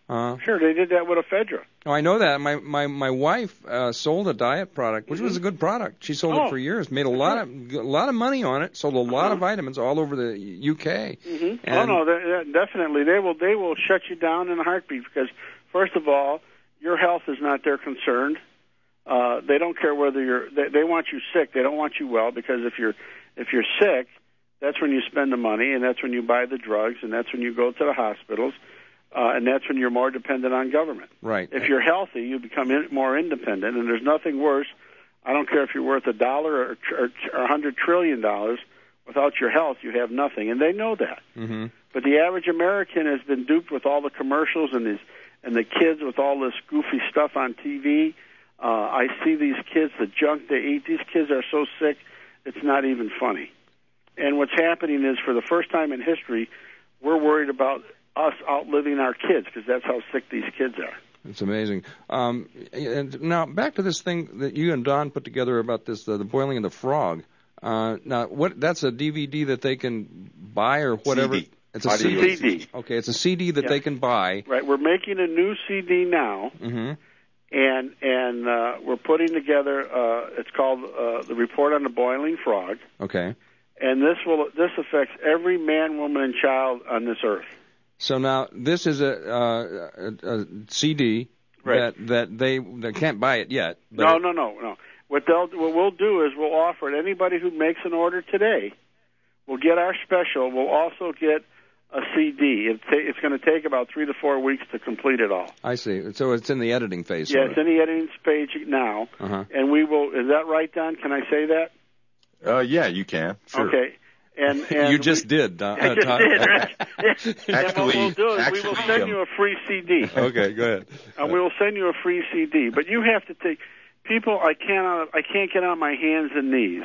Uh, sure, they did that with ephedra. Oh, I know that. My my my wife uh, sold a diet product, which mm-hmm. was a good product. She sold oh. it for years, made a lot of a lot of money on it, sold a lot uh-huh. of vitamins all over the U K. Mm-hmm. Oh no, they, they, definitely they will they will shut you down in a heartbeat because first of all, your health is not their concern. Uh, they don't care whether you're. They, they want you sick. They don't want you well because if you're if you're sick, that's when you spend the money and that's when you buy the drugs and that's when you go to the hospitals. Uh, and that's when you're more dependent on government. Right. If you're healthy, you become in, more independent, and there's nothing worse. I don't care if you're worth a dollar or, or, or a hundred trillion dollars. Without your health, you have nothing, and they know that. Mm-hmm. But the average American has been duped with all the commercials and these and the kids with all this goofy stuff on T V. Uh, I see these kids, the junk they eat. These kids are so sick, it's not even funny. And what's happening is, for the first time in history, we're worried about us outliving our kids because that's how sick these kids are. It's amazing. Um, and now back to this thing that you and Don put together about this, uh, the boiling of the frog. Uh, now, what? That's a D V D that they can buy or whatever. C D. It's a C D. C D. Okay, it's a C D that yeah. they can buy. Right. We're making a new C D now, mm-hmm. and and uh, we're putting together. Uh, it's called uh, the Report on the Boiling Frog. Okay. And this will this affects every man, woman, and child on this earth. So now this is a, uh, a, a C D right. that that they they can't buy it yet. No, no, no, no. What they'll what we'll do is we'll offer it. Anybody who makes an order today will get our special. We'll also get a C D. It ta- it's going to take about three to four weeks to complete it all. I see. So it's in the editing phase. Yeah, sort it's of. in the editing page now, uh-huh. and we will. Is that right, Don? Can I say that? Uh, yeah, you can. Sure. Okay. And, and you just we, did, Don. I just Don. did, right? Actually, and what we'll do is actually, we will send um, you a free C D. Okay, go ahead. And we will send you a free C D. But you have to take people. I cannot. I can't get on my hands and knees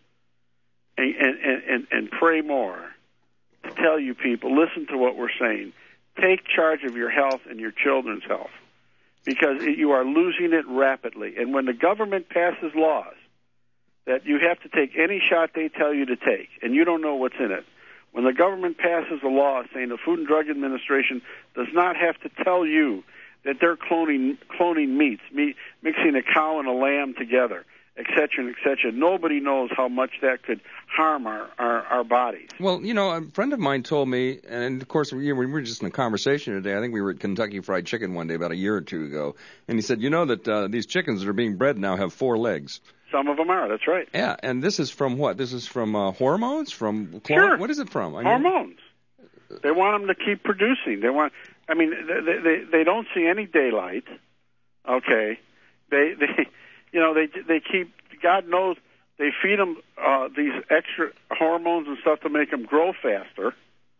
and and and, and pray more to tell you people. Listen to what we're saying. Take charge of your health and your children's health because you are losing it rapidly. And when the government passes laws that you have to take any shot they tell you to take, and you don't know what's in it. When the government passes a law saying the Food and Drug Administration does not have to tell you that they're cloning cloning meats, meat, mixing a cow and a lamb together, et cetera, et cetera, nobody knows how much that could harm our, our, our bodies. Well, you know, a friend of mine told me, and of course, we were just in a conversation today. I think we were at Kentucky Fried Chicken one day about a year or two ago, and he said, you know that uh, these chickens that are being bred now have four legs. Some of them are, that's right. Yeah, and this is from what? This is from uh, hormones? From chlor- Sure. What is it from? I mean, hormones. They want them to keep producing. They want. I mean, they they, they don't see any daylight. Okay, they they you know they they keep. God knows they feed them uh, these extra hormones and stuff to make them grow faster,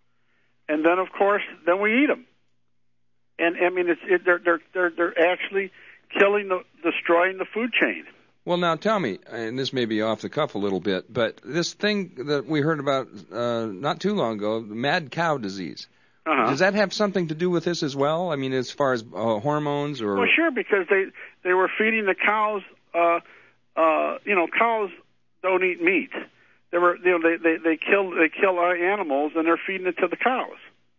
and then of course then we eat them. And I mean, it's it, they're they're they're they're actually killing the destroying the food chain. Well, now tell me, and this may be off the cuff a little bit, but this thing that we heard about uh, not too long ago, the mad cow disease, uh-huh. does that have something to do with this as well? I mean, as far as uh, hormones or? Well, sure, because they they were feeding the cows. Uh, uh, you know, cows don't eat meat. They were, you know, they they they kill they kill our animals and they're feeding it to the cows.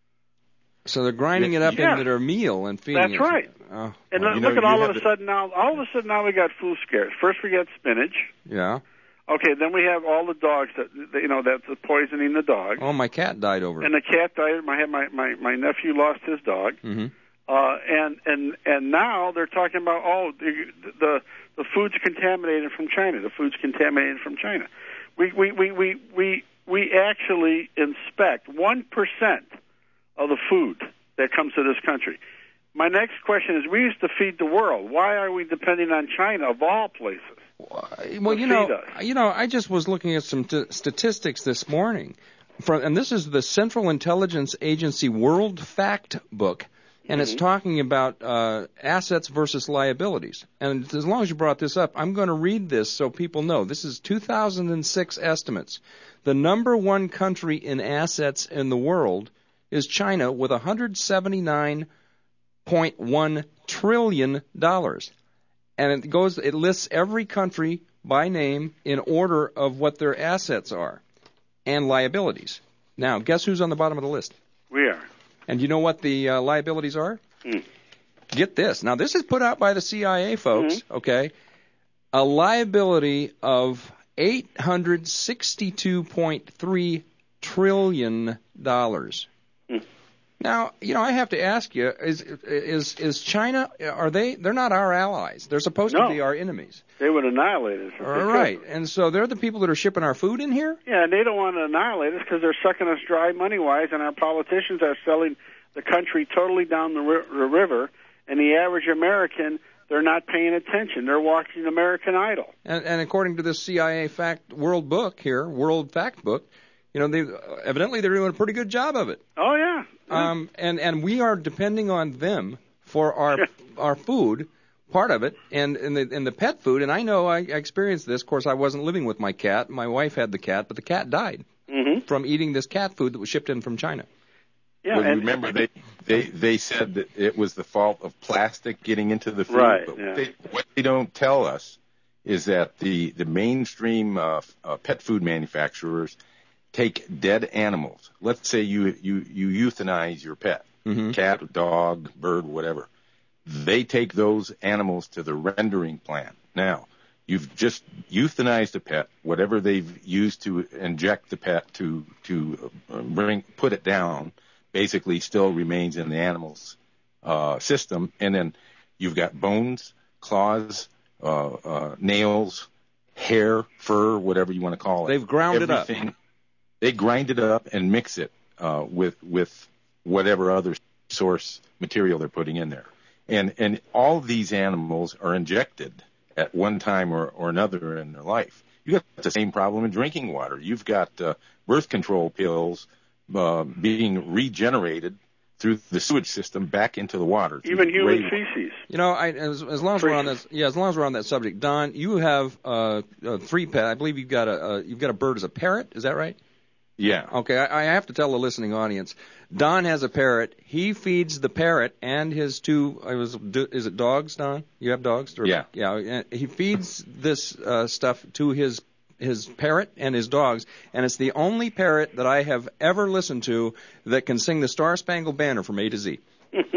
So they're grinding it up yeah. into their meal and feeding That's it. That's right. Oh, and well, look know, at all of a to... sudden now. All of a sudden now we got food scares. First we got spinach. Yeah. Okay, then we have all the dogs that you know that's poisoning the dog. Oh, my cat died over it. And the cat died. My my my, my nephew lost his dog. Mm-hmm. Uh, and and and now they're talking about oh the, the the food's contaminated from China. The food's contaminated from China. We we we we we, we actually inspect one percent of the food that comes to this country. My next question is: we used to feed the world. Why are we depending on China of all places? Well, you know, you know, I just was looking at some t- statistics this morning, from, and this is the Central Intelligence Agency World Fact Book, and mm-hmm. it's talking about uh, assets versus liabilities. And as long as you brought this up, I'm going to read this so people know. This is two thousand six estimates. The number one country in assets in the world is China with one hundred seventy-nine point one trillion dollars. And it goes, it lists every country by name in order of what their assets are and liabilities. Now, guess who's on the bottom of the list? We are. And do you know what the uh, liabilities are? Mm. Get this. Now, this is put out by the C I A, folks, mm-hmm. okay? A liability of eight hundred sixty-two point three trillion dollars. Mm. Now, you know, I have to ask you, is is is China, are they, they're not our allies. They're supposed no. to be our enemies. They would annihilate us. All right. And so they're the people that are shipping our food in here? Yeah, and they don't want to annihilate us because they're sucking us dry money-wise, and our politicians are selling the country totally down the, ri- the river, and the average American, they're not paying attention. They're watching American Idol. And, and according to this C I A fact world book here, World Fact Book, you know, they evidently they're doing a pretty good job of it. Oh, yeah. yeah. Um, and, and we are depending on them for our our food, part of it, and, and, the, and the pet food. And I know I, I experienced this. Of course, I wasn't living with my cat. My wife had the cat, but the cat died mm-hmm. from eating this cat food that was shipped in from China. Yeah, well, and remember, they, they they said that it was the fault of plastic getting into the food. Right, but yeah. what, they, what they don't tell us is that the, the mainstream uh, uh, pet food manufacturers take dead animals. Let's say you, you, you euthanize your pet, mm-hmm. cat, dog, bird, whatever. They take those animals to the rendering plant. Now, you've just euthanized a pet, whatever they've used to inject the pet to, to bring, put it down, basically still remains in the animal's uh, system. And then you've got bones, claws, uh, uh, nails, hair, fur, whatever you want to call it. They've ground Everything, it up. They grind it up and mix it uh, with with whatever other source material they're putting in there. And and all of these animals are injected at one time or, or another in their life. You've got the same problem in drinking water. You've got uh, birth control pills uh, being regenerated through the sewage system back into the water. Even human gray feces. You know, I, as, as long as we're on this, yeah, as long as we're on that subject, Don, you have uh, uh, three pets. I believe you've got a uh, you've got a bird as a parrot. Is that right? Yeah. Okay, I, I have to tell the listening audience. Don has a parrot. He feeds the parrot and his two. I was. Is it dogs, Don? You have dogs? Or, yeah. Yeah. He feeds this uh, stuff to his his parrot and his dogs, and it's the only parrot that I have ever listened to that can sing the Star Spangled Banner from A to Z.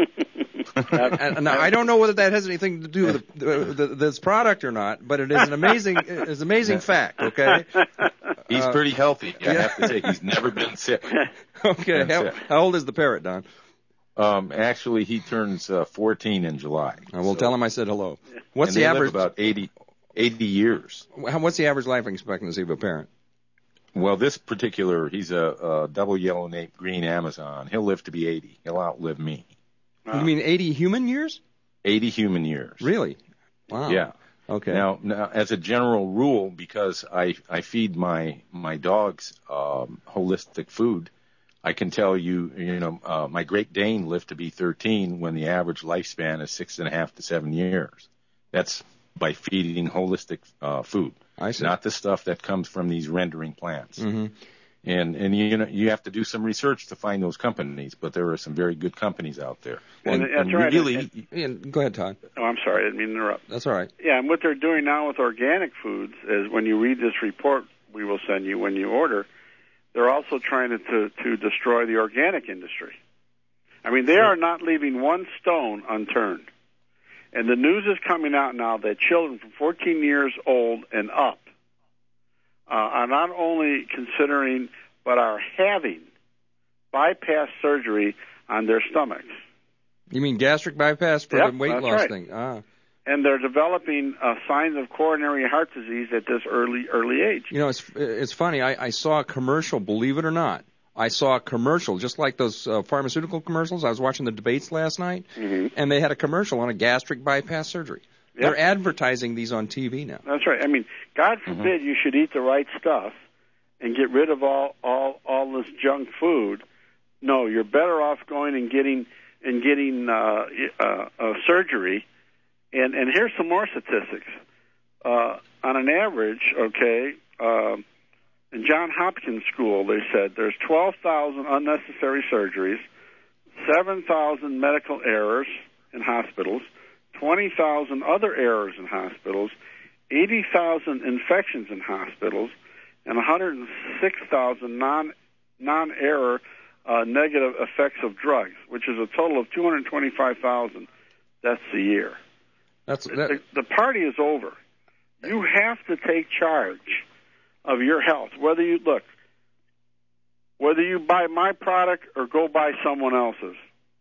and, now I don't know whether that has anything to do with the, the, the, this product or not, but it is an amazing, it's an amazing fact. Okay. He's uh, pretty healthy. I yeah. have to say, he's never been sick. Okay. How, sick. how old is the parrot, Don? Um, actually, he turns uh, fourteen in July. I will so. tell him I said hello. What's and the they average? Live about eighty, eighty years. What's the average life expectancy of a parrot? Well, this particular, he's a, a double yellow-naped green Amazon. He'll live to be eighty. He'll outlive me. You mean eighty human years? eighty human years. Really? Wow. Yeah. Okay. Now, now, as a general rule, because I I feed my my dogs um, holistic food, I can tell you, you know, uh, my Great Dane lived to be thirteen when the average lifespan is six and a half to seven years. That's by feeding holistic uh, food. I see. Not the stuff that comes from these rendering plants. Mm-hmm. And and you know you have to do some research to find those companies, but there are some very good companies out there. And, And, that's and right. really, And, and, go ahead, Todd. Oh, I'm sorry, I didn't mean to interrupt. That's all right. Yeah, and what they're doing now with organic foods is when you read this report we will send you when you order, they're also trying to to, to destroy the organic industry. I mean, they sure. are not leaving one stone unturned. And the news is coming out now that children from fourteen years old and up uh, are not only considering but are having bypass surgery on their stomachs. You mean gastric bypass for Yep, the weight that's loss right. thing? Ah. And they're developing uh, signs of coronary heart disease at this early early age. You know, it's it's funny. I, I saw a commercial, believe it or not. I saw a commercial, just like those uh, pharmaceutical commercials. I was watching the debates last night, mm-hmm. and they had a commercial on a gastric bypass surgery. Yep. They're advertising these on T V now. That's right. I mean, God forbid mm-hmm. you should eat the right stuff and get rid of all, all, all this junk food. No, you're better off going and getting and getting uh, uh, uh, surgery. And and here's some more statistics. Uh, on an average, okay, uh, in Johns Hopkins School, they said there's twelve thousand unnecessary surgeries, seven thousand medical errors in hospitals, twenty thousand other errors in hospitals, eighty thousand infections in hospitals, and one hundred six thousand non non-error uh, negative effects of drugs, which is a total of two hundred twenty-five thousand deaths a year. That's that. the, the party is over. You have to take charge of your health. Whether you look, whether you buy my product or go buy someone else's,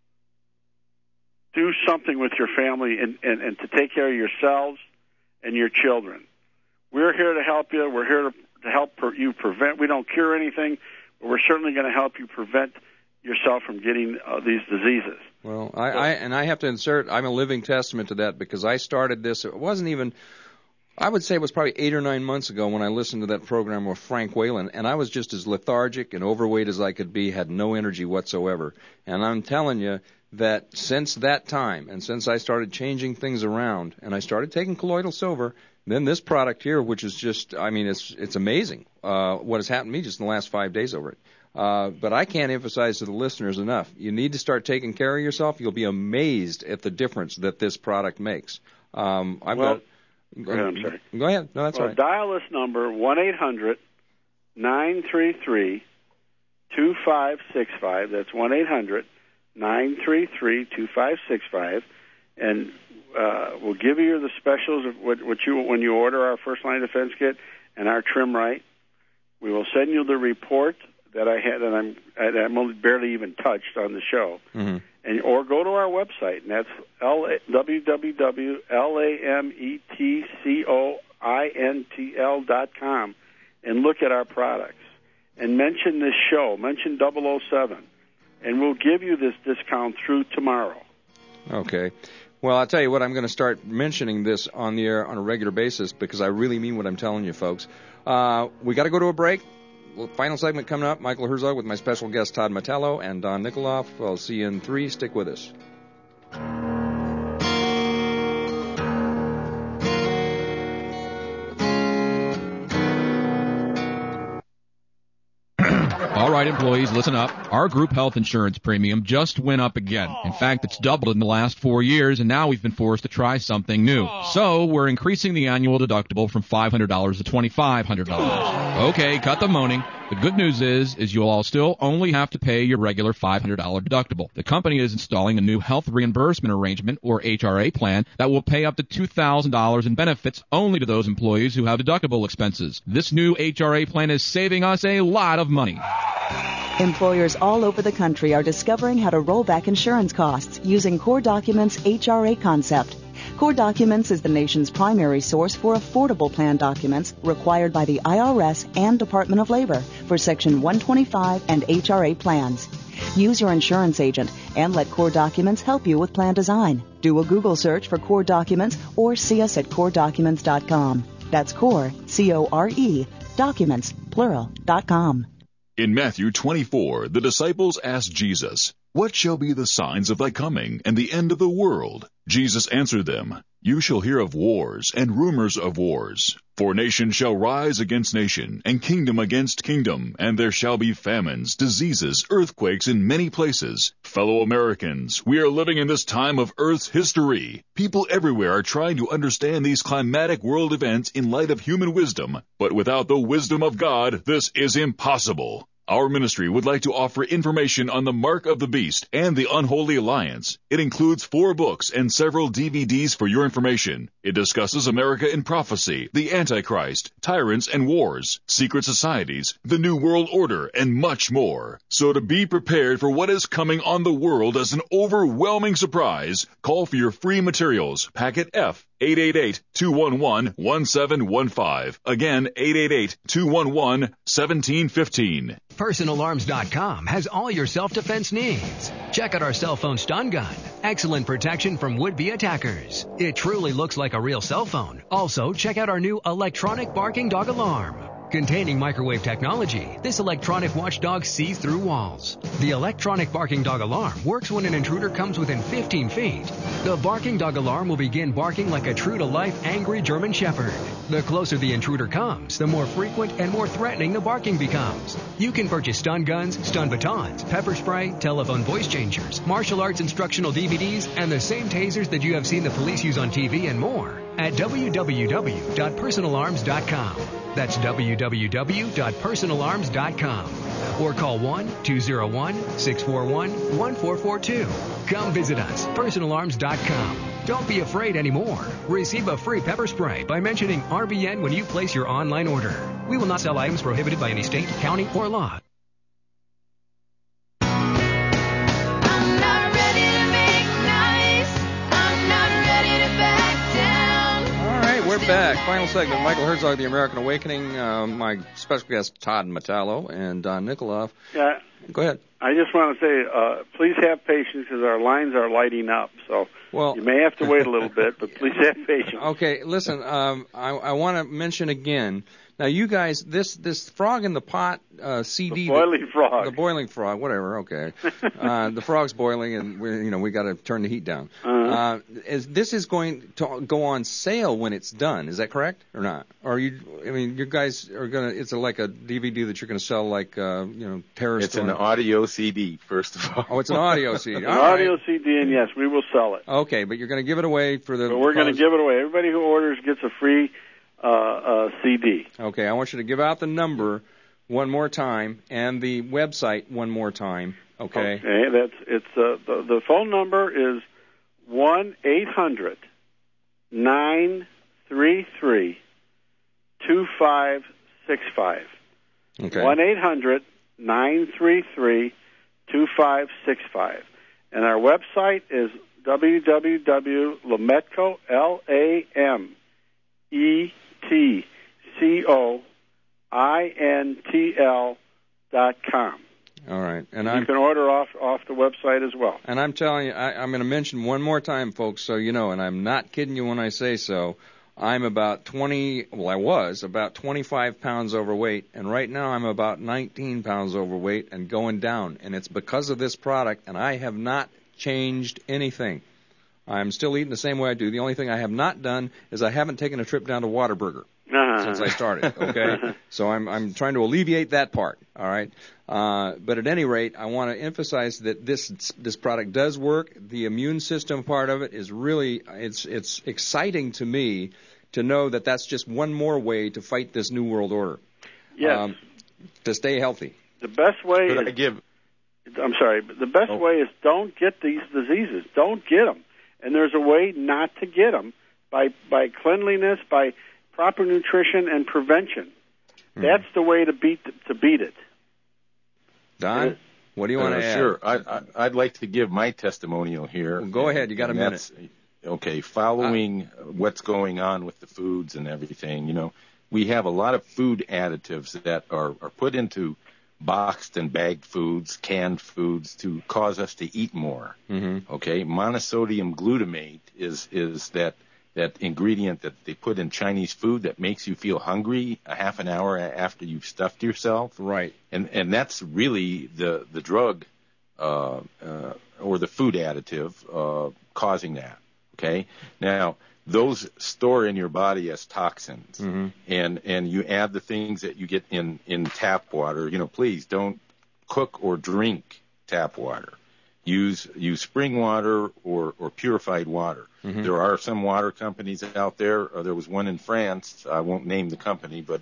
do something with your family and, and, and to take care of yourselves and your children. We're here to help you. We're here to, to help per, you prevent. We don't cure anything, but we're certainly going to help you prevent yourself from getting uh, these diseases. Well, I, I and I have to insert, I'm a living testament to that because I started this. It wasn't even, I would say it was probably eight or nine months ago when I listened to that program with Frank Whalen, and I was just as lethargic and overweight as I could be, had no energy whatsoever. And I'm telling you that since that time, and since I started changing things around, and I started taking colloidal silver, then this product here, which is just, I mean, it's it's amazing uh, what has happened to me just in the last five days over it. Uh, but I can't emphasize to the listeners enough. You need to start taking care of yourself. You'll be amazed at the difference that this product makes. Um, I've well, got. Go ahead, I'm sorry. Go ahead. No, that's well, all right. Dial this number, one eight hundred nine three three two five six five. That's one eight hundred nine three three two five six five. And uh, we'll give you the specials of what, what you when you order our First Line Defense Kit and our Trim Right. We will send you the report that I had, and I'm I'm only barely even touched on the show. Mm-hmm. And or go to our website, and that's w w w dot lametocointl dot com, and look at our products. And mention this show, mention double oh seven, and we'll give you this discount through tomorrow. Okay. Well, I'll tell you what, I'm going to start mentioning this on the air on a regular basis because I really mean what I'm telling you, folks. Uh, we got to go to a break. Final segment coming up. Michael Herzog with my special guest Todd Metello and Don Nikoloff. I'll see you in three. Stick with us. All right, employees, listen up. Our group health insurance premium just went up again. In fact, it's doubled in the last four years, and now we've been forced to try something new. So we're increasing the annual deductible from five hundred dollars to twenty-five hundred dollars. Okay, cut the moaning. The good news is, is you'll all still only have to pay your regular five hundred dollars deductible. The company is installing a new health reimbursement arrangement, or H R A plan, that will pay up to two thousand dollars in benefits only to those employees who have deductible expenses. This new H R A plan is saving us a lot of money. Employers all over the country are discovering how to roll back insurance costs using Core Documents' H R A concept. Core Documents is the nation's primary source for affordable plan documents required by the I R S and Department of Labor for Section one twenty-five and H R A plans. Use your insurance agent and let Core Documents help you with plan design. Do a Google search for Core Documents or see us at core documents dot com. That's Core, C O R E, documents, plural, dot com. In Matthew twenty-four, the disciples asked Jesus, "What shall be the signs of thy coming and the end of the world?" Jesus answered them, "You shall hear of wars and rumors of wars. For nation shall rise against nation, and kingdom against kingdom, and there shall be famines, diseases, earthquakes in many places." Fellow Americans, we are living in this time of Earth's history. People everywhere are trying to understand these climatic world events in light of human wisdom, but without the wisdom of God, this is impossible. Our ministry would like to offer information on the Mark of the Beast and the Unholy Alliance. It includes four books and several D V Ds for your information. It discusses America in prophecy, the Antichrist, tyrants and wars, secret societies, the New World Order, and much more. So to be prepared for what is coming on the world as an overwhelming surprise, call for your free materials, packet F, eight eight eight, two one one, one seven one five. Again, eight eight eight, two one one, one seven one five. Personal Arms dot com has all your self-defense needs. Check out our cell phone stun gun. Excellent protection from would-be attackers. It truly looks like a real cell phone. Also, check out our new electronic barking dog alarm. Containing microwave technology, this electronic watchdog sees through walls. The electronic barking dog alarm works when an intruder comes within fifteen feet. The barking dog alarm will begin barking like a true-to-life angry German shepherd. The closer the intruder comes, the more frequent and more threatening the barking becomes. You can purchase stun guns, stun batons, pepper spray, telephone voice changers, martial arts instructional D V Ds, and the same tasers that you have seen the police use on T V and more at w w w dot personal arms dot com. That's w w w dot personal arms dot com. or call one two oh one, six four one, one four four two. Come visit us, personal arms dot com. Don't be afraid anymore. Receive a free pepper spray by mentioning R B N when you place your online order. We will not sell items prohibited by any state, county, or law. We're back. Final segment. Michael Herzog, The American Awakening. Uh, my special guest, Todd Metallo, and Don Nikoloff. Yeah. Go ahead. I just want to say, uh, please have patience because our lines are lighting up. So well, you may have to wait a little bit, but please have patience. Okay. Listen, um, I, I want to mention again. Now, you guys, this this Frog in the Pot uh, C D, the boiling the, frog, the boiling frog, whatever. Okay, uh, the frog's boiling, and we, you know we got to turn the heat down. Uh-huh. Uh, is this is going to go on sale when it's done? Is that correct or not? Or are you? I mean, you guys are gonna. It's a, like a D V D that you're gonna sell, like uh, you know, Terror It's Storm. an audio C D, first of all. Oh, it's an audio C D. An All audio right. C D, and yes, we will sell it. Okay, but you're going to give it away for the. But we're going to cause... give it away. Everybody who orders gets a free uh, uh, C D. Okay, I want you to give out the number one more time and the website one more time. Okay. Okay, that's it's uh, the the phone number is one eight hundred nine three three two five six five. Okay. One eight hundred nine three three two five six five, and our website is w w w dot lametco l a m e t c o I N T L dot com. All right, and you I'm, can order off off the website as well. And I'm telling you, I, I'm going to mention one more time, folks, so you know, and I'm not kidding you when I say so. I'm about twenty. Well, I was about twenty-five pounds overweight, and right now I'm about nineteen pounds overweight and going down, and it's because of this product. And I have not changed anything. I'm still eating the same way I do. The only thing I have not done is I haven't taken a trip down to Whataburger. Uh-huh. Since I started, okay? So I'm I'm trying to alleviate that part, all right? Uh, but at any rate, I want to emphasize that this this product does work. The immune system part of it is really, it's it's exciting to me to know that that's just one more way to fight this New World Order. Yes. Um, to stay healthy. The best way Could is... I give... I'm sorry, but the best Oh. way is don't get these diseases. Don't get them. And there's a way not to get them by, by cleanliness, by... proper nutrition and prevention. Hmm. That's the way to beat to beat it. Don, Uh, what do you want Uh, to add? Sure. I, I, I'd like to give my testimonial here. Well, go ahead. You got a And minute. that's- Okay. Following what's going on with the foods and everything, you know, we have a lot of food additives that are, are put into boxed and bagged foods, canned foods to cause us to eat more. Mm-hmm. Okay. Monosodium glutamate is, is that that ingredient that they put in Chinese food that makes you feel hungry a half an hour after you've stuffed yourself. Right. And and that's really the the drug uh, uh, or the food additive uh, causing that. Okay. Now those store in your body as toxins, mm-hmm. and and you add the things that you get in in tap water. You know, please don't cook or drink tap water. Use use spring water or, or purified water. Mm-hmm. There are some water companies out there. Uh, there was one in France. I won't name the company, but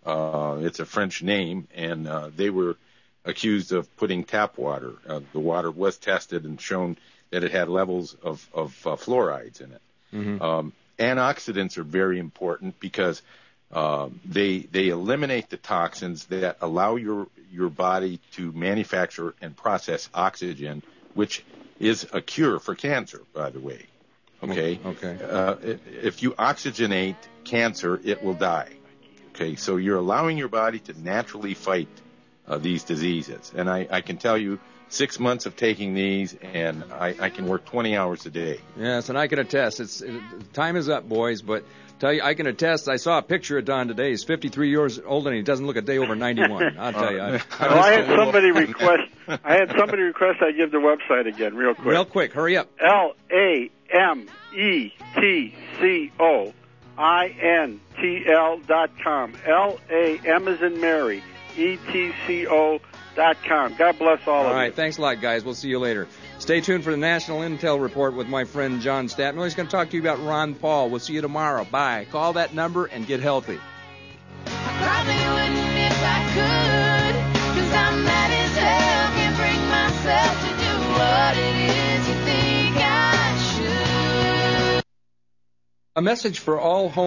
uh, it's a French name, and uh, they were accused of putting tap water. Uh, the water was tested and shown that it had levels of, of uh, fluorides in it. Mm-hmm. Um, antioxidants are very important because uh, they they eliminate the toxins that allow your your body to manufacture and process oxygen, which is a cure for cancer, by the way. Okay? Okay. Uh, if you oxygenate cancer, it will die. Okay? So you're allowing your body to naturally fight uh, these diseases. And I, I can tell you, six months of taking these, and I, I can work twenty hours a day. Yes, and I can attest. It's it, time is up, boys, but tell you, I can attest. I saw a picture of Don today. He's fifty-three years old, and he doesn't look a day over ninety-one. I'll tell you. I, I, well, I had somebody request. I had somebody request I give the website again, real quick. Real quick, hurry up. L A M E T C O I N T L dot com. L A M as in Mary. E T C O dot com. God bless all, all of you. All right, thanks a lot, guys. We'll see you later. Stay tuned for the National Intel Report with my friend John Statman. He's going to talk to you about Ron Paul. We'll see you tomorrow. Bye. Call that number and get healthy. I probably wouldn't if I could, 'cause I'm mad A message for all home